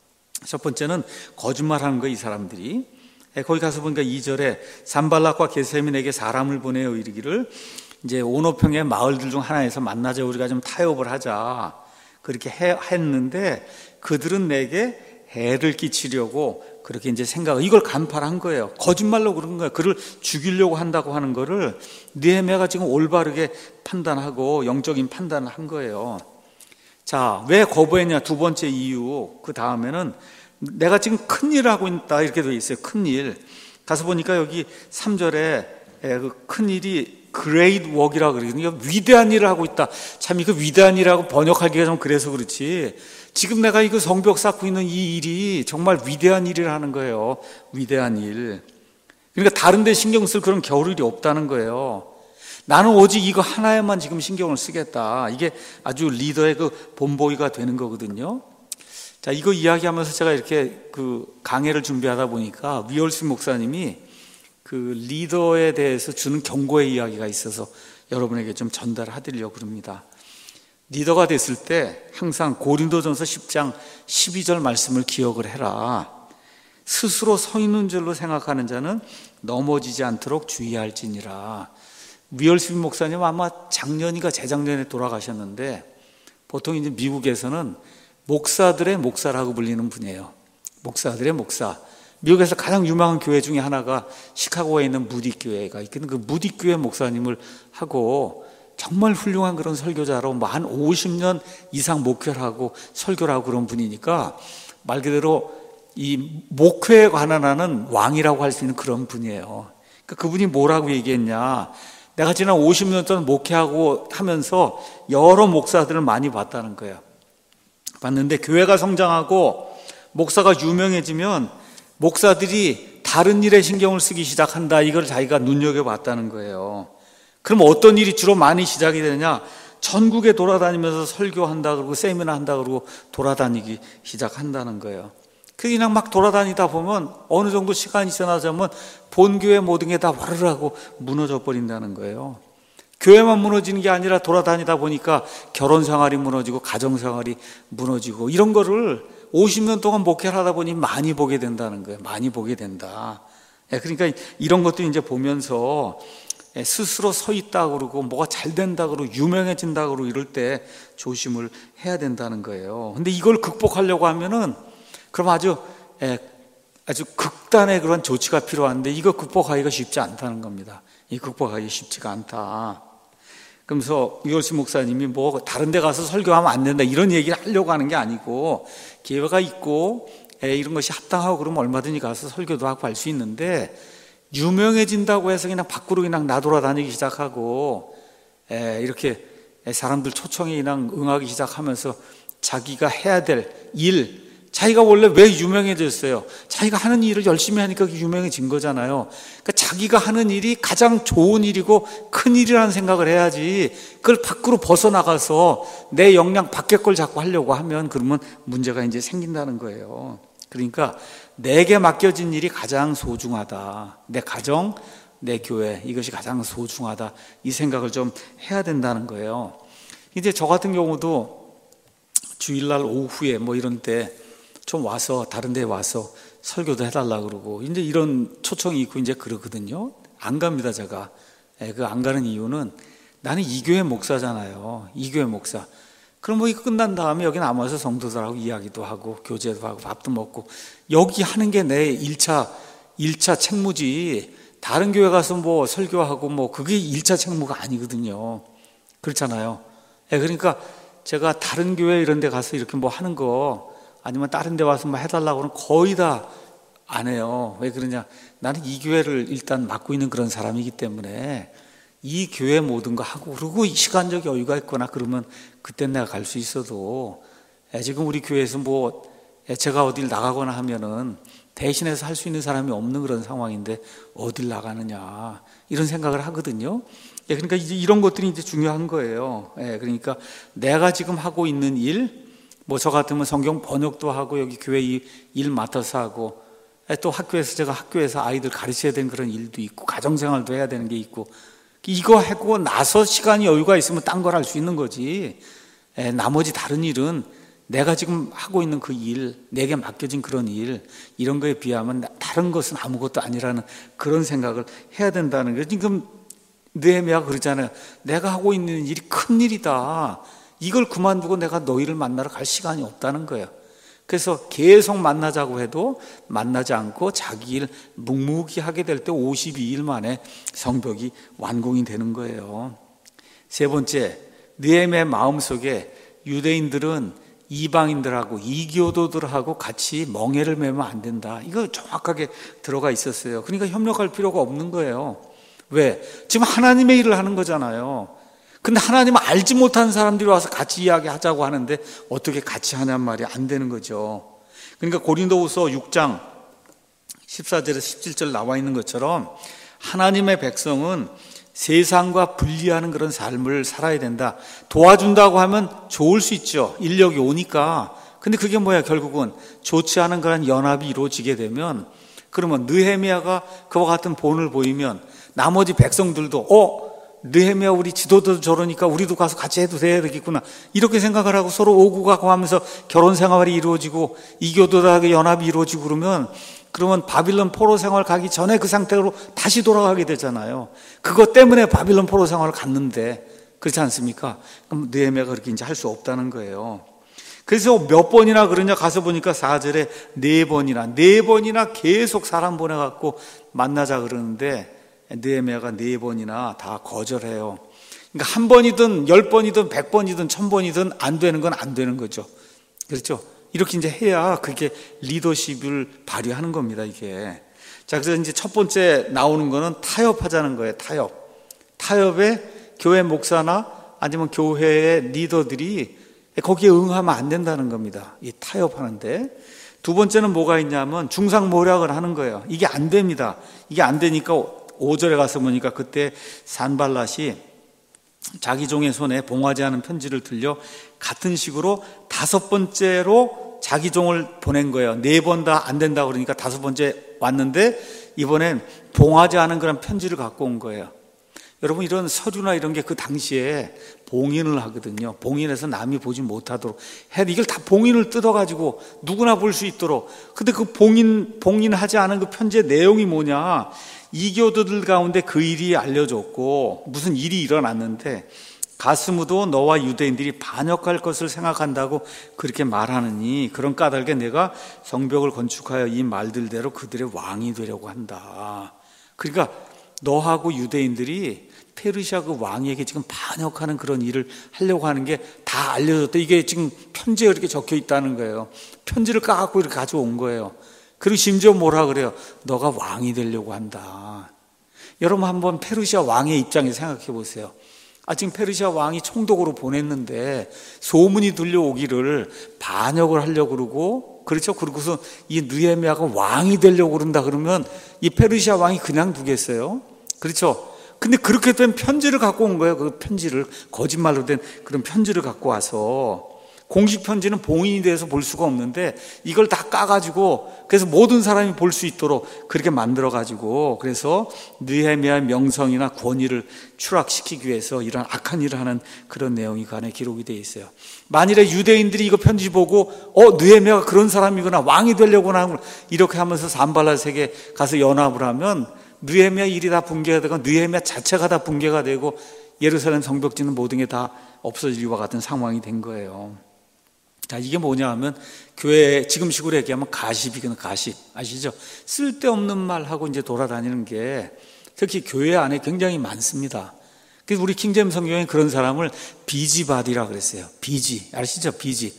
첫 번째는 거짓말하는 거예요, 이 사람들이. 거기 가서 보니까 2절에 산발락과 게셈이 내게 사람을 보내어 이르기를 이제 오노평의 마을들 중 하나에서 만나자, 우리가 좀 타협을 하자 그렇게 했는데 그들은 내게 해를 끼치려고 그렇게 이제 이걸 간파한 거예요. 거짓말로 그런 거예요. 그를 죽이려고 한다고 하는 거를 느헤미야가 지금 올바르게 판단하고 영적인 판단을 한 거예요. 자, 왜 거부했냐? 2번째 이유. 그 다음에는 내가 지금 큰일을 하고 있다 이렇게 되어 있어요. 큰일. 가서 보니까 여기 3절에 그 큰일이 great work이라고 그러거든요. 위대한 일을 하고 있다. 참 이거 위대한 일이라고 번역하기가 좀 그래서 그렇지, 지금 내가 이거 성벽 쌓고 있는 이 일이 정말 위대한 일을 하는 거예요. 위대한 일. 그러니까 다른 데 신경 쓸 그런 겨를이 없다는 거예요. 나는 오직 이거 하나에만 지금 신경을 쓰겠다. 이게 아주 리더의 그 본보기가 되는 거거든요. 자, 이거 이야기하면서 제가 이렇게 그 강해를 준비하다 보니까 위얼스 목사님이 그 리더에 대해서 주는 경고의 이야기가 있어서 여러분에게 좀 전달을 해드리려고 합니다. 리더가 됐을 때 항상 고린도전서 10장 12절 말씀을 기억을 해라. 스스로 서 있는 줄로 생각하는 자는 넘어지지 않도록 주의할지니라. 위얼스 목사님 아마 작년인가 재작년에 돌아가셨는데, 보통 이제 미국에서는 목사들의 목사라고 불리는 분이에요. 목사들의 목사. 미국에서 가장 유명한 교회 중에 하나가 시카고에 있는 무디 교회가 있거든요. 그 무디 교회 목사님을 하고 정말 훌륭한 그런 설교자로 한 50년 이상 목회를 하고 설교를 하고 그런 분이니까 말 그대로 이 목회에 관한하는 왕이라고 할 수 있는 그런 분이에요. 그러니까 그분이 뭐라고 얘기했냐. 내가 지난 50년 동안 목회하고 하면서 여러 목사들을 많이 봤다는 거예요. 봤는데 교회가 성장하고 목사가 유명해지면 목사들이 다른 일에 신경을 쓰기 시작한다. 이걸 자기가 눈여겨봤다는 거예요. 그럼 어떤 일이 주로 많이 시작이 되느냐? 전국에 돌아다니면서 설교한다 그러고 세미나 한다 그러고 돌아다니기 시작한다는 거예요. 그냥 막 돌아다니다 보면 어느 정도 시간이 지나자면 본교회 모든 게 다 와르르 하고 무너져 버린다는 거예요. 교회만 무너지는 게 아니라 돌아다니다 보니까 결혼 생활이 무너지고 가정 생활이 무너지고 이런 거를 50년 동안 목회를 하다 보니 많이 보게 된다는 거예요. 많이 보게 된다. 그러니까 이런 것도 이제 보면서 스스로 서 있다 그러고 뭐가 잘 된다 그러고 유명해진다 그러고 이럴 때 조심을 해야 된다는 거예요. 근데 이걸 극복하려고 하면은 그럼 아주 극단의 그런 조치가 필요한데 이거 극복하기가 쉽지 않다는 겁니다. 이 극복하기 쉽지가 않다. 그러면서 위얼스 목사님이 뭐 다른 데 가서 설교하면 안 된다 이런 얘기를 하려고 하는 게 아니고 기회가 있고 이런 것이 합당하고 그러면 얼마든지 가서 설교도 하고 할 수 있는데 유명해진다고 해서 그냥 밖으로 그냥 나돌아다니기 시작하고 이렇게 사람들 초청에 그냥 응하기 시작하면서 자기가 해야 될 일, 자기가 원래 왜 유명해졌어요? 자기가 하는 일을 열심히 하니까 유명해진 거잖아요. 그러니까 자기가 하는 일이 가장 좋은 일이고 큰 일이라는 생각을 해야지 그걸 밖으로 벗어나가서 내 역량 밖의 걸 자꾸 하려고 하면 그러면 문제가 이제 생긴다는 거예요. 그러니까 내게 맡겨진 일이 가장 소중하다. 내 가정, 내 교회 이것이 가장 소중하다. 이 생각을 좀 해야 된다는 거예요. 이제 저 같은 경우도 주일날 오후에 뭐 이런 때 좀 와서 다른 데 와서 설교도 해달라 그러고 이제 이런 초청이 있고 이제 그러거든요. 안 갑니다 제가. 그 안 가는 이유는 나는 이 교회 목사잖아요. 이 교회 목사. 그럼 뭐 이거 끝난 다음에 여기 남아서 성도들하고 이야기도 하고 교제도 하고 밥도 먹고 여기 하는 게 내 1차 책무지. 다른 교회 가서 뭐 설교하고 뭐 그게 1차 책무가 아니거든요. 그렇잖아요. 그러니까 제가 다른 교회 이런 데 가서 이렇게 뭐 하는 거 아니면 다른 데 와서 뭐 해달라고 하면 거의 다 안 해요. 왜 그러냐? 나는 이 교회를 일단 맡고 있는 그런 사람이기 때문에 이 교회 모든 거 하고 그리고 시간적 여유가 있거나 그러면 그땐 내가 갈 수 있어도 지금 우리 교회에서 뭐 제가 어딜 나가거나 하면은 대신해서 할 수 있는 사람이 없는 그런 상황인데 어딜 나가느냐 이런 생각을 하거든요. 그러니까 이제 이런 것들이 이제 중요한 거예요. 그러니까 내가 지금 하고 있는 일, 뭐 저 같으면 성경 번역도 하고 여기 교회 일 맡아서 하고 또 학교에서 제가 학교에서 아이들 가르쳐야 되는 그런 일도 있고 가정생활도 해야 되는 게 있고 이거 하고 나서 시간이 여유가 있으면 딴 걸 할 수 있는 거지. 나머지 다른 일은 내가 지금 하고 있는 그 일, 내게 맡겨진 그런 일, 이런 거에 비하면 다른 것은 아무것도 아니라는 그런 생각을 해야 된다는 거예요. 지금 느헤미야가 그러잖아요. 내가 하고 있는 일이 큰 일이다. 이걸 그만두고 내가 너희를 만나러 갈 시간이 없다는 거예요. 그래서 계속 만나자고 해도 만나지 않고 자기 일 묵묵히 하게 될 때 52일 만에 성벽이 완공이 되는 거예요. 세 번째, 느헤미야의 마음속에 유대인들은 이방인들하고 이교도들하고 같이 멍에를 매면 안 된다. 이거 정확하게 들어가 있었어요. 그러니까 협력할 필요가 없는 거예요. 왜? 지금 하나님의 일을 하는 거잖아요. 근데 하나님을 알지 못하는 사람들이 와서 같이 이야기하자고 하는데 어떻게 같이 하냔 말이 안 되는 거죠. 그러니까 고린도후서 6장 14절에서 17절 나와 있는 것처럼 하나님의 백성은 세상과 분리하는 그런 삶을 살아야 된다. 도와준다고 하면 좋을 수 있죠. 인력이 오니까. 근데 그게 뭐야? 결국은 좋지 않은 그런 연합이 이루어지게 되면, 그러면 느헤미야가 그와 같은 본을 보이면 나머지 백성들도 느헤미야 우리 지도자도 저러니까 우리도 가서 같이 해도 되겠구나, 이렇게 생각을 하고 서로 오고 가고 하면서 결혼 생활이 이루어지고 이교도들하고 연합이 이루어지고 그러면 바빌론 포로 생활 가기 전에 그 상태로 다시 돌아가게 되잖아요. 그것 때문에 바빌론 포로 생활을 갔는데, 그렇지 않습니까? 그럼 느헤미야가 그렇게 이제 할 수 없다는 거예요. 그래서 몇 번이나 그러냐, 가서 보니까 4절에 4번이나 계속 사람 보내갖고 만나자 그러는데 느헤미야가 4번이나 다 거절해요. 그러니까 한 번이든 10번이든 100번이든 1000번이든 안 되는 건 안 되는 거죠. 그렇죠? 이렇게 이제 해야 그게 리더십을 발휘하는 겁니다, 이게. 자, 그래서 이제 첫 번째 나오는 거는 타협하자는 거예요, 타협에 교회 목사나 아니면 교회의 리더들이 거기에 응하면 안 된다는 겁니다. 이 타협하는데. 두 번째는 뭐가 있냐면 중상모략을 하는 거예요. 이게 안 됩니다. 이게 안 되니까 5절에 가서 보니까 그때 산발랏이 자기 종의 손에 봉하지 않은 편지를 들려 같은 식으로 5번째로 자기 종을 보낸 거예요. 4번 다 안 된다 그러니까 5번째 왔는데 이번엔 봉하지 않은 그런 편지를 갖고 온 거예요. 여러분, 이런 서류나 이런 게 그 당시에 봉인을 하거든요. 봉인해서 남이 보지 못하도록 이걸 다 봉인을 뜯어가지고 누구나 볼 수 있도록. 근데 그 봉인하지 않은 그 편지의 내용이 뭐냐, 이교도들 가운데 그 일이 알려졌고 무슨 일이 일어났는데 가스무도 너와 유대인들이 반역할 것을 생각한다고 그렇게 말하느니 그런 까닭에 내가 성벽을 건축하여 이 말들대로 그들의 왕이 되려고 한다. 그러니까 너하고 유대인들이 페르시아 그 왕에게 지금 반역하는 그런 일을 하려고 하는 게 다 알려졌다. 이게 지금 편지에 이렇게 적혀 있다는 거예요. 편지를 까갖고 이렇게 가져온 거예요. 그리고 심지어 뭐라 그래요? 너가 왕이 되려고 한다. 여러분, 한번 페르시아 왕의 입장에서 생각해 보세요. 지금 페르시아 왕이 총독으로 보냈는데 소문이 들려오기를 반역을 하려고 그러고, 그렇죠? 그러고서 이 느헤미야가 왕이 되려고 그런다 그러면 이 페르시아 왕이 그냥 두겠어요? 그렇죠? 근데 그렇게 된 편지를 갖고 온 거예요. 그 편지를, 거짓말로 된 그런 편지를 갖고 와서, 공식 편지는 봉인이 돼서 볼 수가 없는데 이걸 다 까가지고, 그래서 모든 사람이 볼 수 있도록 그렇게 만들어가지고, 그래서 느헤미야의 명성이나 권위를 추락시키기 위해서 이런 악한 일을 하는 그런 내용이 그 안에 기록이 되어 있어요. 만일에 유대인들이 이거 편지 보고 느헤미야가 그런 사람이구나, 왕이 되려고 하는, 이렇게 하면서 산발랏에게 가서 연합을 하면 느헤미야 일이 다 붕괴가 되고 느헤미야 자체가 다 붕괴가 되고 예루살렘 성벽 짓는 모든 게 다 없어지기와 같은 상황이 된 거예요. 자, 이게 뭐냐 하면 교회 지금식으로 얘기하면 가십이거든요. 가십 아시죠? 쓸데없는 말하고 이제 돌아다니는 게 특히 교회 안에 굉장히 많습니다. 그래서 우리 킹제임 성경에 그런 사람을 비지바디라 그랬어요. 비지, 아시죠?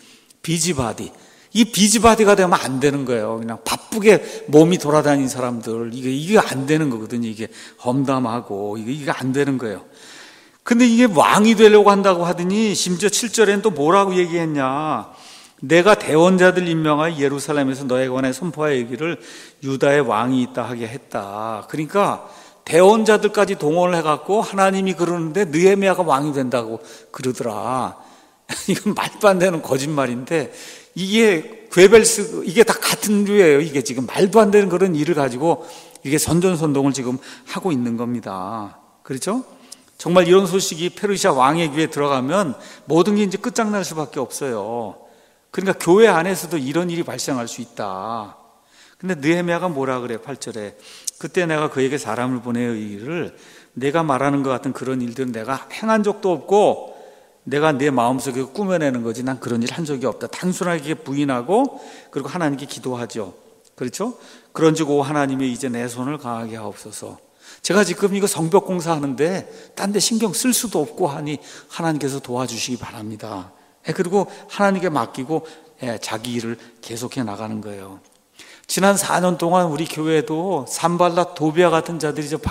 비지바디. 이 비지바디가 되면 안 되는 거예요. 그냥 바쁘게 몸이 돌아다니는 사람들, 이게 안 되는 거거든요. 이게 험담하고 이게 안 되는 거예요. 근데 이게 왕이 되려고 한다고 하더니 심지어 7절에는 또 뭐라고 얘기했냐, 내가 대원자들 임명하여 예루살렘에서 너에 관해 선포하여 이르기를 유다의 왕이 있다 하게 했다. 그러니까 대원자들까지 동원을 해갖고 하나님이 그러는데 느헤미야가 왕이 된다고 그러더라. 이건 말도 안 되는 거짓말인데, 이게 괴벨스, 이게 다 같은 류예요. 이게 지금 말도 안 되는 그런 일을 가지고 이게 선전선동을 지금 하고 있는 겁니다. 그렇죠? 정말 이런 소식이 페르시아 왕의 귀에 들어가면 모든 게 이제 끝장날 수밖에 없어요. 그러니까 교회 안에서도 이런 일이 발생할 수 있다. 근데 느헤미야가 뭐라 그래? 8절에 그때 내가 그에게 사람을 보내어 이르기를 내가 말하는 것 같은 그런 일들은 내가 행한 적도 없고 내가 내 마음속에 꾸며내는 거지 난 그런 일 한 적이 없다. 단순하게 부인하고 그리고 하나님께 기도하죠. 그렇죠? 그런즉 오 하나님이 이제 내 손을 강하게 하옵소서. 제가 지금 이거 성벽 공사하는데 딴 데 신경 쓸 수도 없고 하니 하나님께서 도와주시기 바랍니다. 그리고 하나님께 맡기고 자기 일을 계속해 나가는 거예요. 지난 4년 동안 우리 교회도 산발랏 도비아 같은 자들이 저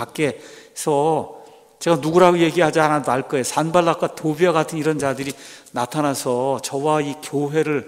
밖에서, 제가 누구라고 얘기하지 않아도 알 거예요. 산발랏과 도비아 같은 이런 자들이 나타나서 저와 이 교회를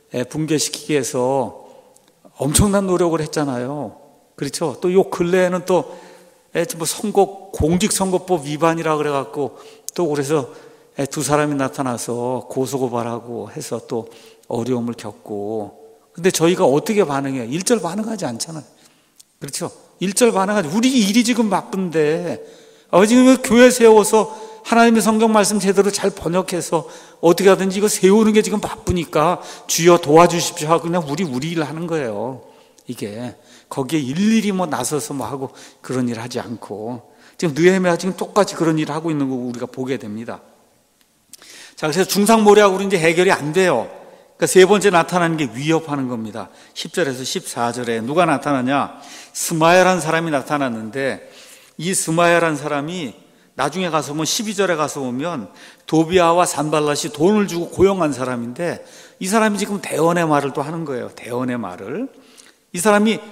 붕괴시키기 위해서 엄청난 노력을 했잖아요. 그렇죠? 또 요 근래에는 또 공직선거법 위반이라 그래갖고 또 그래서 두 사람이 나타나서 고소고발하고 해서 또 어려움을 겪고, 근데 저희가 어떻게 반응해요? 일절 반응하지 않잖아요. 그렇죠? 일절 반응하지. 우리 일이 지금 바쁜데 지금 교회 세워서 하나님의 성경 말씀 제대로 잘 번역해서 어떻게 하든지 이거 세우는 게 지금 바쁘니까 주여 도와주십시오 하고 그냥 우리 일 하는 거예요. 이게 거기에 일일이 나서서 하고 그런 일 하지 않고, 지금 느헤미야가 지금 똑같이 그런 일을 하고 있는 거 우리가 보게 됩니다. 자, 그래서 중상모략으로 이제 해결이 안 돼요. 그러니까 세 번째 나타나는 게 위협하는 겁니다. 10절에서 14절에 누가 나타나냐? 스마야라는 사람이 나타났는데, 이 스마야라는 사람이 나중에 가서 보면 12절에 가서 보면 도비아와 산발랏이 돈을 주고 고용한 사람인데, 이 사람이 지금 대언의 말을 또 하는 거예요. 대언의 말을. 이 사람이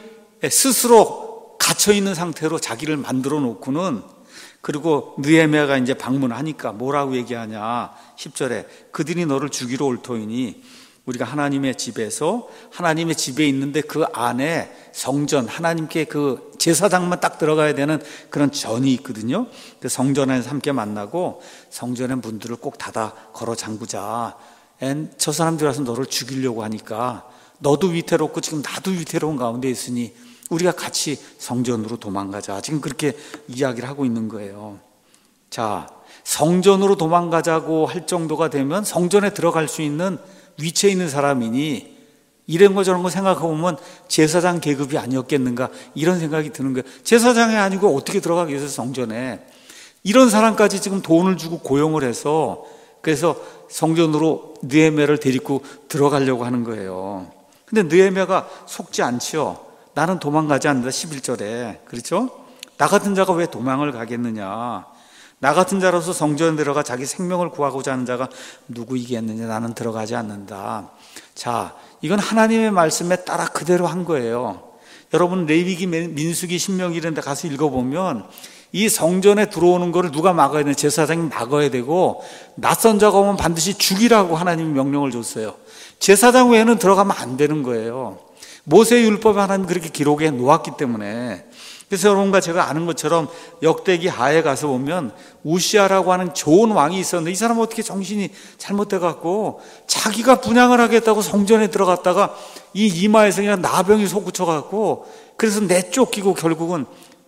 스스로 갇혀있는 상태로 자기를 만들어 놓고는, 그리고 느헤미야가 이제 방문하니까 뭐라고 얘기하냐? 10절에 그들이 너를 죽이러 올 터이니 우리가 하나님의 집에서, 하나님의 집에 있는데 그 안에 성전, 하나님께 그 제사장만 딱 들어가야 되는 그런 전이 있거든요. 그 성전 안에서 함께 만나고 성전의 문들을 꼭 닫아 걸어 잠그자. 저 사람들이 와서 너를 죽이려고 하니까 너도 위태롭고 지금 나도 위태로운 가운데 있으니 우리가 같이 성전으로 도망가자. 지금 그렇게 이야기를 하고 있는 거예요. 자, 성전으로 도망가자고 할 정도가 되면 성전에 들어갈 수 있는 위치에 있는 사람이니 이런 거 저런 거 생각해보면 제사장 계급이 아니었겠는가, 이런 생각이 드는 거예요. 제사장이 아니고 어떻게 들어가겠어요, 성전에. 이런 사람까지 지금 돈을 주고 고용을 해서 그래서 성전으로 느헤미야를 데리고 들어가려고 하는 거예요. 근데 느헤미야가 속지 않지요. 나는 도망가지 않는다. 11절에. 그렇죠? 나 같은 자가 왜 도망을 가겠느냐. 나 같은 자로서 성전에 들어가 자기 생명을 구하고자 하는 자가 누구이겠느냐. 나는 들어가지 않는다. 자, 이건 하나님의 말씀에 따라 그대로 한 거예요. 여러분 레위기, 민수기, 신명기 이런 데 가서 읽어보면 이 성전에 들어오는 거를 누가 막아야 되냐. 제사장이 막아야 되고, 낯선 자가 오면 반드시 죽이라고 하나님이 명령을 줬어요. 제사장 외에는 들어가면 안 되는 거예요. 모세의 율법에 하나님 그렇게 기록해 놓았기 때문에. 그래서 여러분과 제가 아는 것처럼 역대기 하에 가서 보면 우시아라고 하는 좋은 왕이 있었는데, 이 사람은 어떻게 정신이 잘못돼갖고 자기가 분향을 하겠다고 성전에 들어갔다가 이 이마에서 그냥 나병이 솟구쳐갖고 그래서 내쫓기고 결국은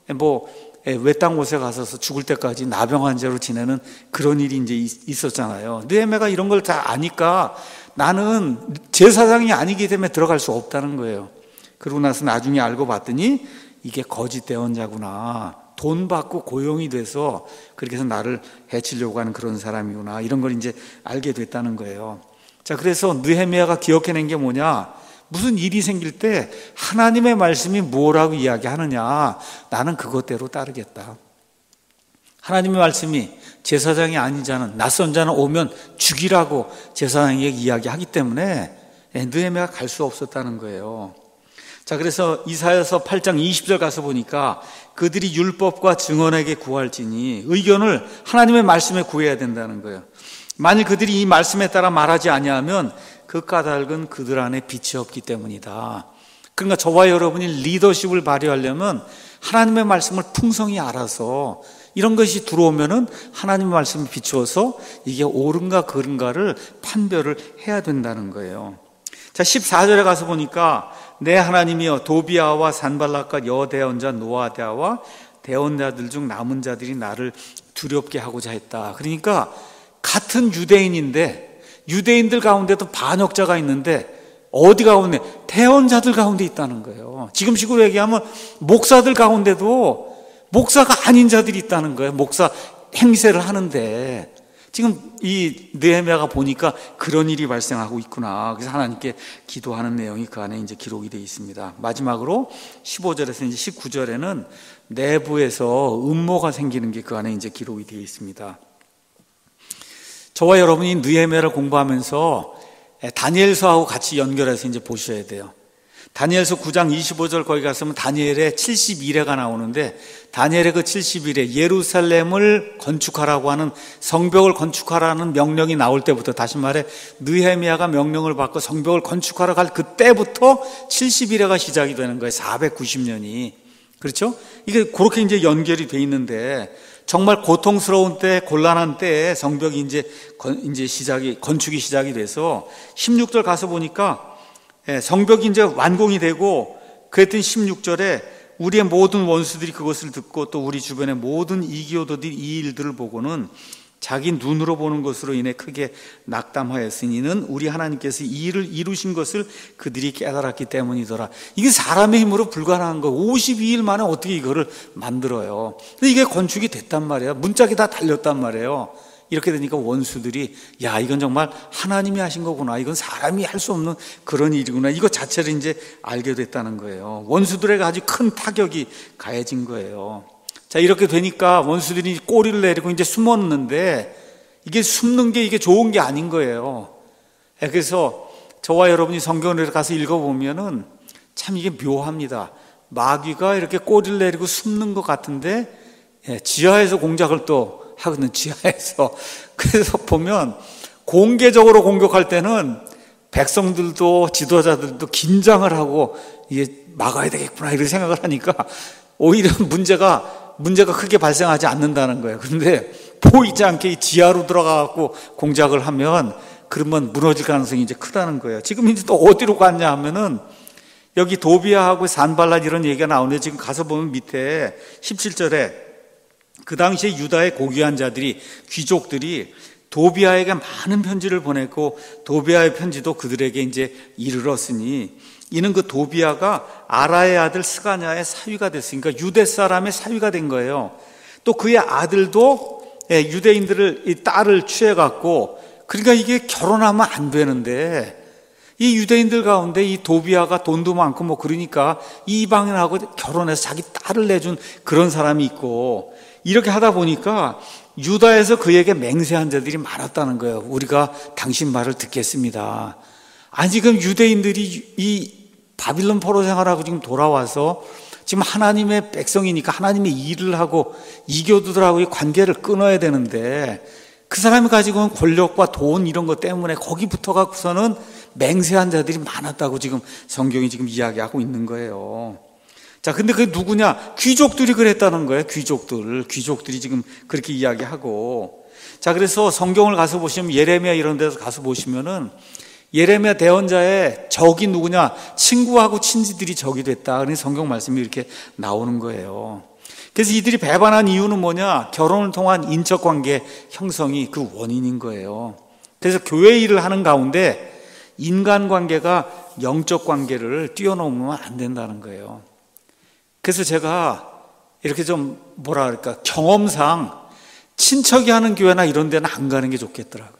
외딴 곳에 가서 죽을 때까지 나병 환자로 지내는 그런 일이 이제 있었잖아요. 느헤미야가 이런 걸 다 아니까 나는 제사장이 아니기 때문에 들어갈 수 없다는 거예요. 그러고 나서 나중에 알고 봤더니 이게 거짓 대언자구나. 돈 받고 고용이 돼서 그렇게 해서 나를 해치려고 하는 그런 사람이구나. 이런 걸 이제 알게 됐다는 거예요. 자, 그래서 느헤미야가 기억해낸 게 뭐냐? 무슨 일이 생길 때 하나님의 말씀이 뭐라고 이야기하느냐, 나는 그것대로 따르겠다. 하나님의 말씀이 제사장이 아닌 자는, 낯선 자는 오면 죽이라고 제사장에게 이야기하기 때문에 느헤미야가 갈 수 없었다는 거예요. 자, 그래서 이사야서 8장 20절 가서 보니까 그들이 율법과 증언에게 구할지니, 의견을 하나님의 말씀에 구해야 된다는 거예요. 만일 그들이 이 말씀에 따라 말하지 아니하면 그 까닭은 그들 안에 빛이 없기 때문이다. 그러니까 저와 여러분이 리더십을 발휘하려면 하나님의 말씀을 풍성히 알아서 이런 것이 들어오면은 하나님의 말씀을 비추어서 이게 옳은가 그른가를 판별을 해야 된다는 거예요. 자, 14절에 가서 보니까 내 하나님이여 도비아와 산발락과 여대언자 노아디아와 대언자들 중 남은 자들이 나를 두렵게 하고자 했다. 그러니까 같은 유대인인데 유대인들 가운데도 반역자가 있는데 어디 가운데? 대언자들 가운데 있다는 거예요. 지금식으로 얘기하면 목사들 가운데도 목사가 아닌 자들이 있다는 거예요. 목사 행세를 하는데 지금 이 느헤미야가 보니까 그런 일이 발생하고 있구나. 그래서 하나님께 기도하는 내용이 그 안에 이제 기록이 되어 있습니다. 마지막으로 15절에서 이제 19절에는 내부에서 음모가 생기는 게 그 안에 이제 기록이 되어 있습니다. 저와 여러분이 느헤미야를 공부하면서 다니엘서하고 같이 연결해서 이제 보셔야 돼요. 다니엘서 9장 25절 거기 가서면 다니엘의 70일에가 나오는데, 다니엘의 그 70일에 예루살렘을 건축하라고 하는, 성벽을 건축하라는 명령이 나올 때부터, 다시 말해 느헤미야가 명령을 받고 성벽을 건축하러 갈 그때부터 70일에가 시작이 되는 거예요. 490년이. 그렇죠? 이게 그렇게 이제 연결이 돼 있는데, 정말 고통스러운 때, 곤란한 때에 성벽이 이제 건축이 시작이 돼서 16절 가서 보니까 성벽이 이제 완공이 되고, 그랬더니 16절에 우리의 모든 원수들이 그것을 듣고 또 우리 주변의 모든 이교도들이 이 일들을 보고는 자기 눈으로 보는 것으로 인해 크게 낙담하였으니 이는 우리 하나님께서 이 일을 이루신 것을 그들이 깨달았기 때문이더라. 이게 사람의 힘으로 불가능한 거. 52일 만에 어떻게 이거를 만들어요? 근데 이게 건축이 됐단 말이에요. 문짝이 다 달렸단 말이에요. 이렇게 되니까 원수들이, 야, 이건 정말 하나님이 하신 거구나. 이건 사람이 할 수 없는 그런 일이구나. 이거 자체를 이제 알게 됐다는 거예요. 원수들에게 아주 큰 타격이 가해진 거예요. 자, 이렇게 되니까 원수들이 꼬리를 내리고 이제 숨었는데, 이게 숨는 게 이게 좋은 게 아닌 거예요. 그래서 저와 여러분이 성경을 가서 읽어보면은 참 이게 묘합니다. 마귀가 이렇게 꼬리를 내리고 숨는 것 같은데, 지하에서 공작을 또 하거든요. 지하에서. 그래서 보면 공개적으로 공격할 때는 백성들도 지도자들도 긴장을 하고 이게 막아야 되겠구나 이런 생각을 하니까 오히려 문제가 크게 발생하지 않는다는 거예요. 그런데 보이지 않게 지하로 들어가고 공작을 하면 그러면 무너질 가능성이 이제 크다는 거예요. 지금 이제 또 어디로 갔냐 하면은 여기 도비아하고 산발랏 이런 얘기가 나오는데, 지금 가서 보면 밑에 17절에 그 당시에 유다의 고귀한 자들이, 귀족들이 도비아에게 많은 편지를 보냈고 도비아의 편지도 그들에게 이제 이르렀으니 이는 그 도비아가 아라의 아들 스가냐의 사위가 됐으니까 유대 사람의 사위가 된 거예요. 또 그의 아들도 유대인들을 이 딸을 취해갖고, 그러니까 이게 결혼하면 안 되는데 이 유대인들 가운데 이 도비아가 돈도 많고 뭐 그러니까 이 이방인하고 결혼해서 자기 딸을 내준 그런 사람이 있고, 이렇게 하다 보니까 유다에서 그에게 맹세한 자들이 많았다는 거예요. 우리가 당신 말을 듣겠습니다. 아니, 지금 유대인들이 이 바빌론 포로 생활하고 지금 돌아와서 지금 하나님의 백성이니까 하나님의 일을 하고 이교도들하고의 관계를 끊어야 되는데, 그 사람이 가지고 있는 권력과 돈 이런 것 때문에 거기 붙어갖고서는 맹세한 자들이 많았다고 지금 성경이 지금 이야기하고 있는 거예요. 자, 근데 그게 누구냐? 귀족들이 그랬다는 거예요. 귀족들이 지금 그렇게 이야기하고. 자, 그래서 성경을 가서 보시면 예레미야 이런 데서 가서 보시면은 예레미야 대언자의 적이 누구냐? 친구하고 친지들이 적이 됐다. 그래서 성경 말씀이 이렇게 나오는 거예요. 그래서 이들이 배반한 이유는 뭐냐? 결혼을 통한 인척관계 형성이 그 원인인 거예요. 그래서 교회 일을 하는 가운데 인간관계가 영적 관계를 뛰어넘으면 안 된다는 거예요. 그래서 제가 이렇게 좀 뭐라 그럴까, 경험상 친척이 하는 교회나 이런 데는 안 가는 게 좋겠더라고요.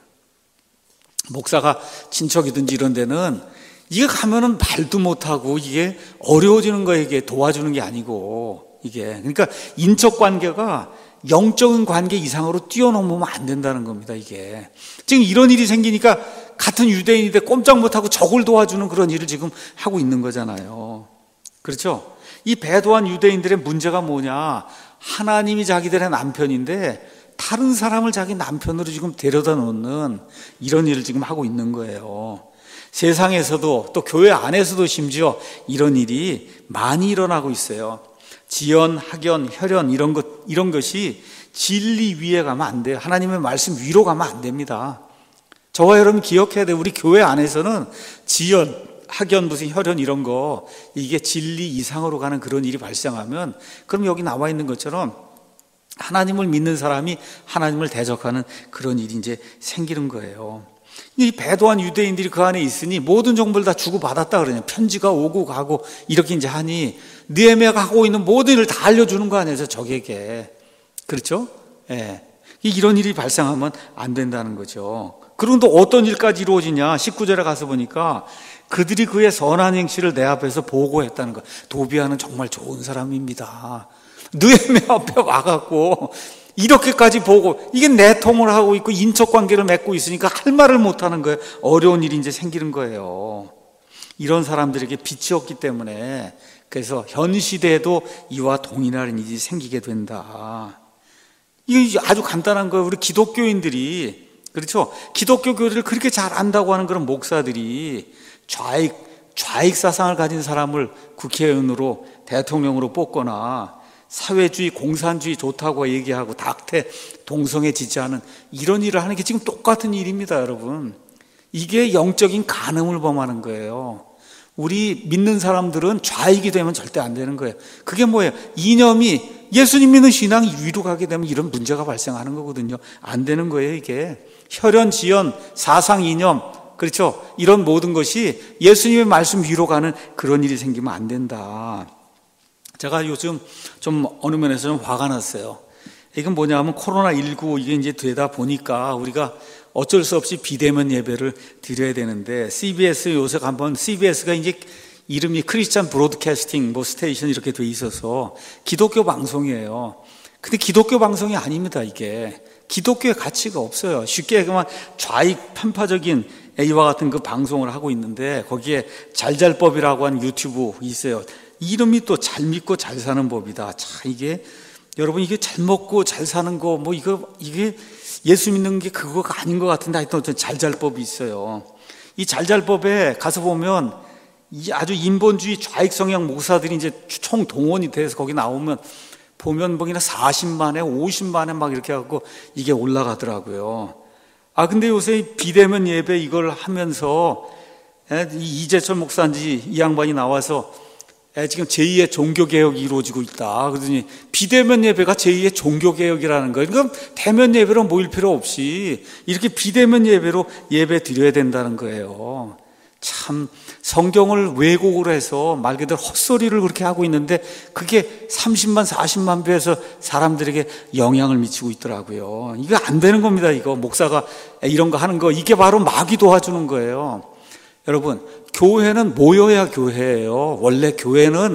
목사가 친척이든지 이런 데는 이게 가면은 말도 못하고 이게 어려워지는 거예요. 이게 도와주는 게 아니고, 이게 그러니까 인적 관계가 영적인 관계 이상으로 뛰어넘으면 안 된다는 겁니다. 이게 지금 이런 일이 생기니까 같은 유대인인데 꼼짝 못하고 적을 도와주는 그런 일을 지금 하고 있는 거잖아요. 그렇죠? 이 배도한 유대인들의 문제가 뭐냐? 하나님이 자기들의 남편인데 다른 사람을 자기 남편으로 지금 데려다 놓는 이런 일을 지금 하고 있는 거예요. 세상에서도 또 교회 안에서도 심지어 이런 일이 많이 일어나고 있어요. 지연, 학연, 혈연 이런 것이 진리 위에 가면 안 돼요. 하나님의 말씀 위로 가면 안 됩니다. 저와 여러분 기억해야 돼요. 우리 교회 안에서는 지연, 학연, 무슨 혈연 이런 거, 이게 진리 이상으로 가는 그런 일이 발생하면, 그럼 여기 나와 있는 것처럼 하나님을 믿는 사람이 하나님을 대적하는 그런 일이 이제 생기는 거예요. 이 배도한 유대인들이 그 안에 있으니 모든 정보를 다 주고받았다 그러냐. 편지가 오고 가고 이렇게 이제 하니 느헤미야가 하고 있는 모든 일을 다 알려주는 거 아니에요, 적에게. 그렇죠? 예. 이런 일이 발생하면 안 된다는 거죠. 그럼 또 어떤 일까지 이루어지냐? 19절에 가서 보니까 그들이 그의 선한 행실을 내 앞에서 보고했다는 거. 도비아는 정말 좋은 사람입니다. 느헤미야 앞에 와갖고 이렇게까지 보고, 이게 내통을 하고 있고 인척관계를 맺고 있으니까 할 말을 못하는 거예요. 어려운 일이 이제 생기는 거예요. 이런 사람들에게 빛이 없기 때문에, 그래서 현 시대에도 이와 동일한 일이 생기게 된다. 이게 아주 간단한 거예요. 우리 기독교인들이, 그렇죠? 기독교 교리를 그렇게 잘 안다고 하는 그런 목사들이 좌익 좌익 사상을 가진 사람을 국회의원으로 대통령으로 뽑거나 사회주의, 공산주의 좋다고 얘기하고 낙태, 동성애 지지하는 이런 일을 하는 게 지금 똑같은 일입니다, 여러분. 이게 영적인 간음을 범하는 거예요. 우리 믿는 사람들은 좌익이 되면 절대 안 되는 거예요. 그게 뭐예요? 이념이 예수님 믿는 신앙이 위로 가게 되면 이런 문제가 발생하는 거거든요. 안 되는 거예요, 이게. 혈연, 지연, 사상, 이념, 그렇죠? 이런 모든 것이 예수님의 말씀 위로 가는 그런 일이 생기면 안 된다. 제가 요즘 좀 어느 면에서 좀 화가 났어요. 이건 뭐냐면 코로나19 이게 이제 되다 보니까 우리가 어쩔 수 없이 비대면 예배를 드려야 되는데 CBS 요새 한번 CBS가 이제 이름이 크리스찬 브로드캐스팅 뭐 스테이션 이렇게 돼 있어서 기독교 방송이에요. 근데 기독교 방송이 아닙니다, 이게. 기독교의 가치가 없어요. 쉽게 얘기하면 좌익 편파적인 이와 같은 그 방송을 하고 있는데 거기에 잘잘법이라고 하는 유튜브 있어요. 이름이 또 잘 믿고 잘 사는 법이다. 참 이게 여러분 이게 잘 먹고 잘 사는 거 뭐 이게 예수 믿는 게 그거가 아닌 것 같은데 하여튼 잘잘법이 있어요. 이 잘잘법에 가서 보면 이 아주 인본주의 좌익 성향 목사들이 이제 총 동원이 돼서 거기 나오면 보면 뭐기나 40만에 50만에 막 이렇게 하고 이게 올라가더라고요. 근데 요새 비대면 예배 이걸 하면서 이재철 목사인지 이 양반이 나와서 지금 제2의 종교개혁이 이루어지고 있다. 그러더니 비대면 예배가 제2의 종교개혁이라는 거예요. 그러니까 대면 예배로 모일 필요 없이 이렇게 비대면 예배로 예배 드려야 된다는 거예요. 참 성경을 왜곡으로 해서 말 그대로 헛소리를 그렇게 하고 있는데 그게 30만 40만 배에서 사람들에게 영향을 미치고 있더라고요. 이거 안 되는 겁니다. 이거 목사가 이런 거 하는 거 이게 바로 마귀 도와주는 거예요. 여러분 교회는 모여야 교회예요. 원래 교회는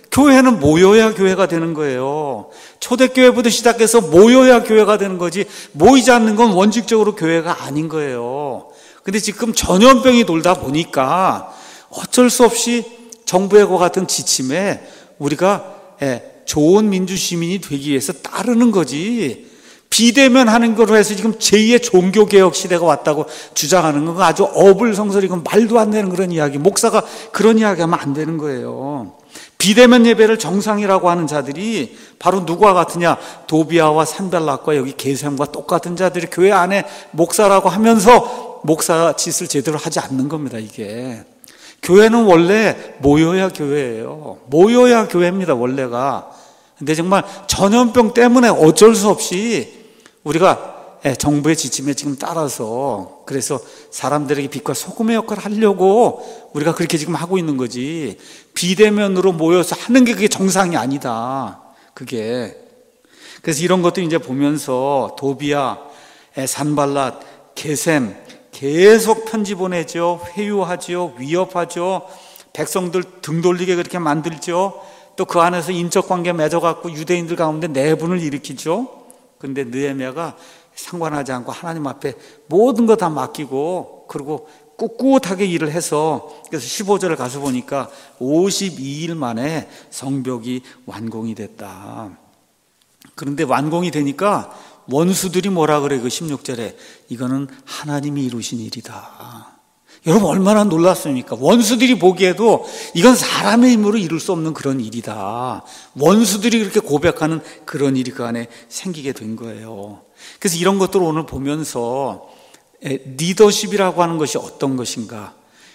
모여야 교회가 되는 거예요. 초대교회부터 시작해서 모여야 교회가 되는 거지 모이지 않는 건 원칙적으로 교회가 아닌 거예요. 근데 지금 전염병이 돌다 보니까 어쩔 수 없이 정부의 과 같은 지침에 우리가 좋은 민주시민이 되기 위해서 따르는 거지 비대면 하는 거로 해서 지금 제2의 종교개혁 시대가 왔다고 주장하는 건 아주 어불성설이고 말도 안 되는 그런 이야기 목사가 그런 이야기 하면 안 되는 거예요. 비대면 예배를 정상이라고 하는 자들이 바로 누구와 같으냐 도비아와 산발락과 여기 게셈과 똑같은 자들이 교회 안에 목사라고 하면서 목사 짓을 제대로 하지 않는 겁니다. 이게 교회는 원래 모여야 교회예요. 모여야 교회입니다. 원래가. 근데 정말 전염병 때문에 어쩔 수 없이 우리가 정부의 지침에 지금 따라서 그래서 사람들에게 빛과 소금의 역할을 하려고 우리가 그렇게 지금 하고 있는 거지 비대면으로 모여서 하는 게 그게 정상이 아니다. 그게 그래서 이런 것도 이제 보면서 도비아, 산발랏, 게셈 계속 편지 보내죠. 회유하죠. 위협하죠. 백성들 등 돌리게 그렇게 만들죠. 또 그 안에서 인척관계 맺어갖고 유대인들 가운데 내분을 일으키죠. 그런데 느헤미야가 상관하지 않고 하나님 앞에 모든 거 다 맡기고 그리고 꿋꿋하게 일을 해서 그래서 15절을 가서 보니까 52일 만에 성벽이 완공이 됐다. 그런데 완공이 되니까 원수들이 뭐라 그래? 그 16절에 이거는 하나님이 이루신 일이다. 여러분 얼마나 놀랐습니까? 원수들이 보기에도 이건 사람의 힘으로 이룰 수 없는 그런 일이다. 원수들이 그렇게 고백하는 그런 일이 그 안에 생기게 된 거예요. 그래서 이런 것들을 오늘 보면서 리더십이라고 하는 것이 어떤 것인가,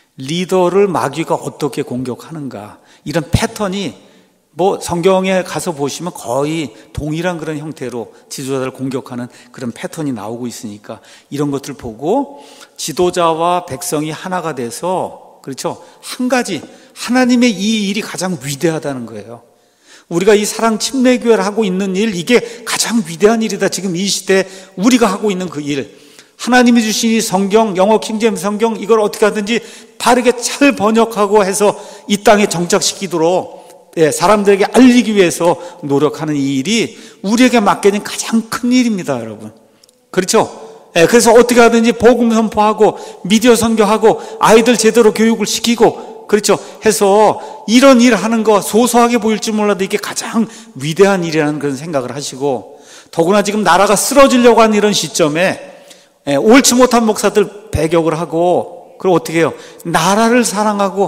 리더를 마귀가 어떻게 공격하는가, 이런 패턴이 뭐 성경에 가서 보시면 거의 동일한 그런 형태로 지도자를 공격하는 그런 패턴이 나오고 있으니까 이런 것들 보고 지도자와 백성이 하나가 돼서 그렇죠, 한 가지 하나님의 이 일이 가장 위대하다는 거예요. 우리가 이 사랑 침례교회를 하고 있는 일, 이게 가장 위대한 일이다. 지금 이 시대에 우리가 하고 있는 그 일, 하나님이 주신 이 성경, 영어 킹제임스 성경, 이걸 어떻게 하든지 바르게 잘 번역하고 해서 이 땅에 정착시키도록 사람들에게 알리기 위해서 노력하는 이 일이 우리에게 맡겨진 가장 큰 일입니다, 여러분. 그렇죠? 그래서 어떻게 하든지 복음 선포하고 미디어 선교하고 아이들 제대로 교육을 시키고 그렇죠? 해서 이런 일 하는 거 소소하게 보일지 몰라도 이게 가장 위대한 일이라는 그런 생각을 하시고, 더구나 지금 나라가 쓰러지려고 하는 이런 시점에 옳지 못한 목사들 배격을 하고, 그리고 어떻게 해요? 나라를 사랑하고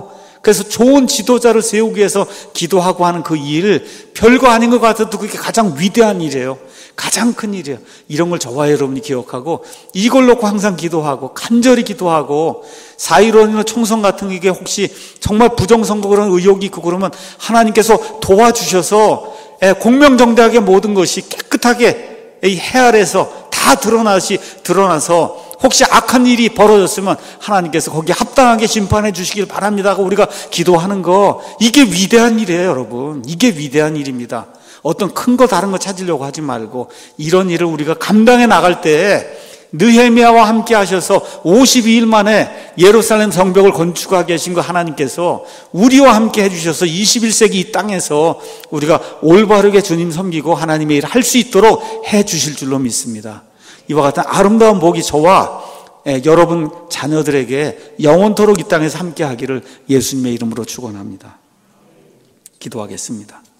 그래서 좋은 지도자를 세우기 위해서 기도하고 하는 그 일, 별거 아닌 것 같아도 그게 가장 위대한 일이에요. 가장 큰 일이에요. 이런 걸 저와 여러분이 기억하고 이걸 놓고 항상 기도하고 간절히 기도하고 4.15나 총선 같은 게 혹시 정말 부정선거 그런 의혹이 있고 그러면 하나님께서 도와주셔서 공명정대하게 모든 것이 깨끗하게 이 해 아래서 다 드러나서 혹시 악한 일이 벌어졌으면 하나님께서 거기에 합당하게 심판해 주시길 바랍니다 하고 우리가 기도하는 거, 이게 위대한 일이에요, 여러분. 이게 위대한 일입니다. 어떤 큰 거 다른 거 찾으려고 하지 말고 이런 일을 우리가 감당해 나갈 때 느헤미야와 함께 하셔서 52일 만에 예루살렘 성벽을 건축하게 하신 거 하나님께서 우리와 함께 해주셔서 21세기 이 땅에서 우리가 올바르게 주님 섬기고 하나님의 일을 할 수 있도록 해주실 줄로 믿습니다. 이와 같은 아름다운 복이 저와 여러분 자녀들에게 영원토록 이 땅에서 함께 하기를 예수님의 이름으로 축원합니다. 기도하겠습니다.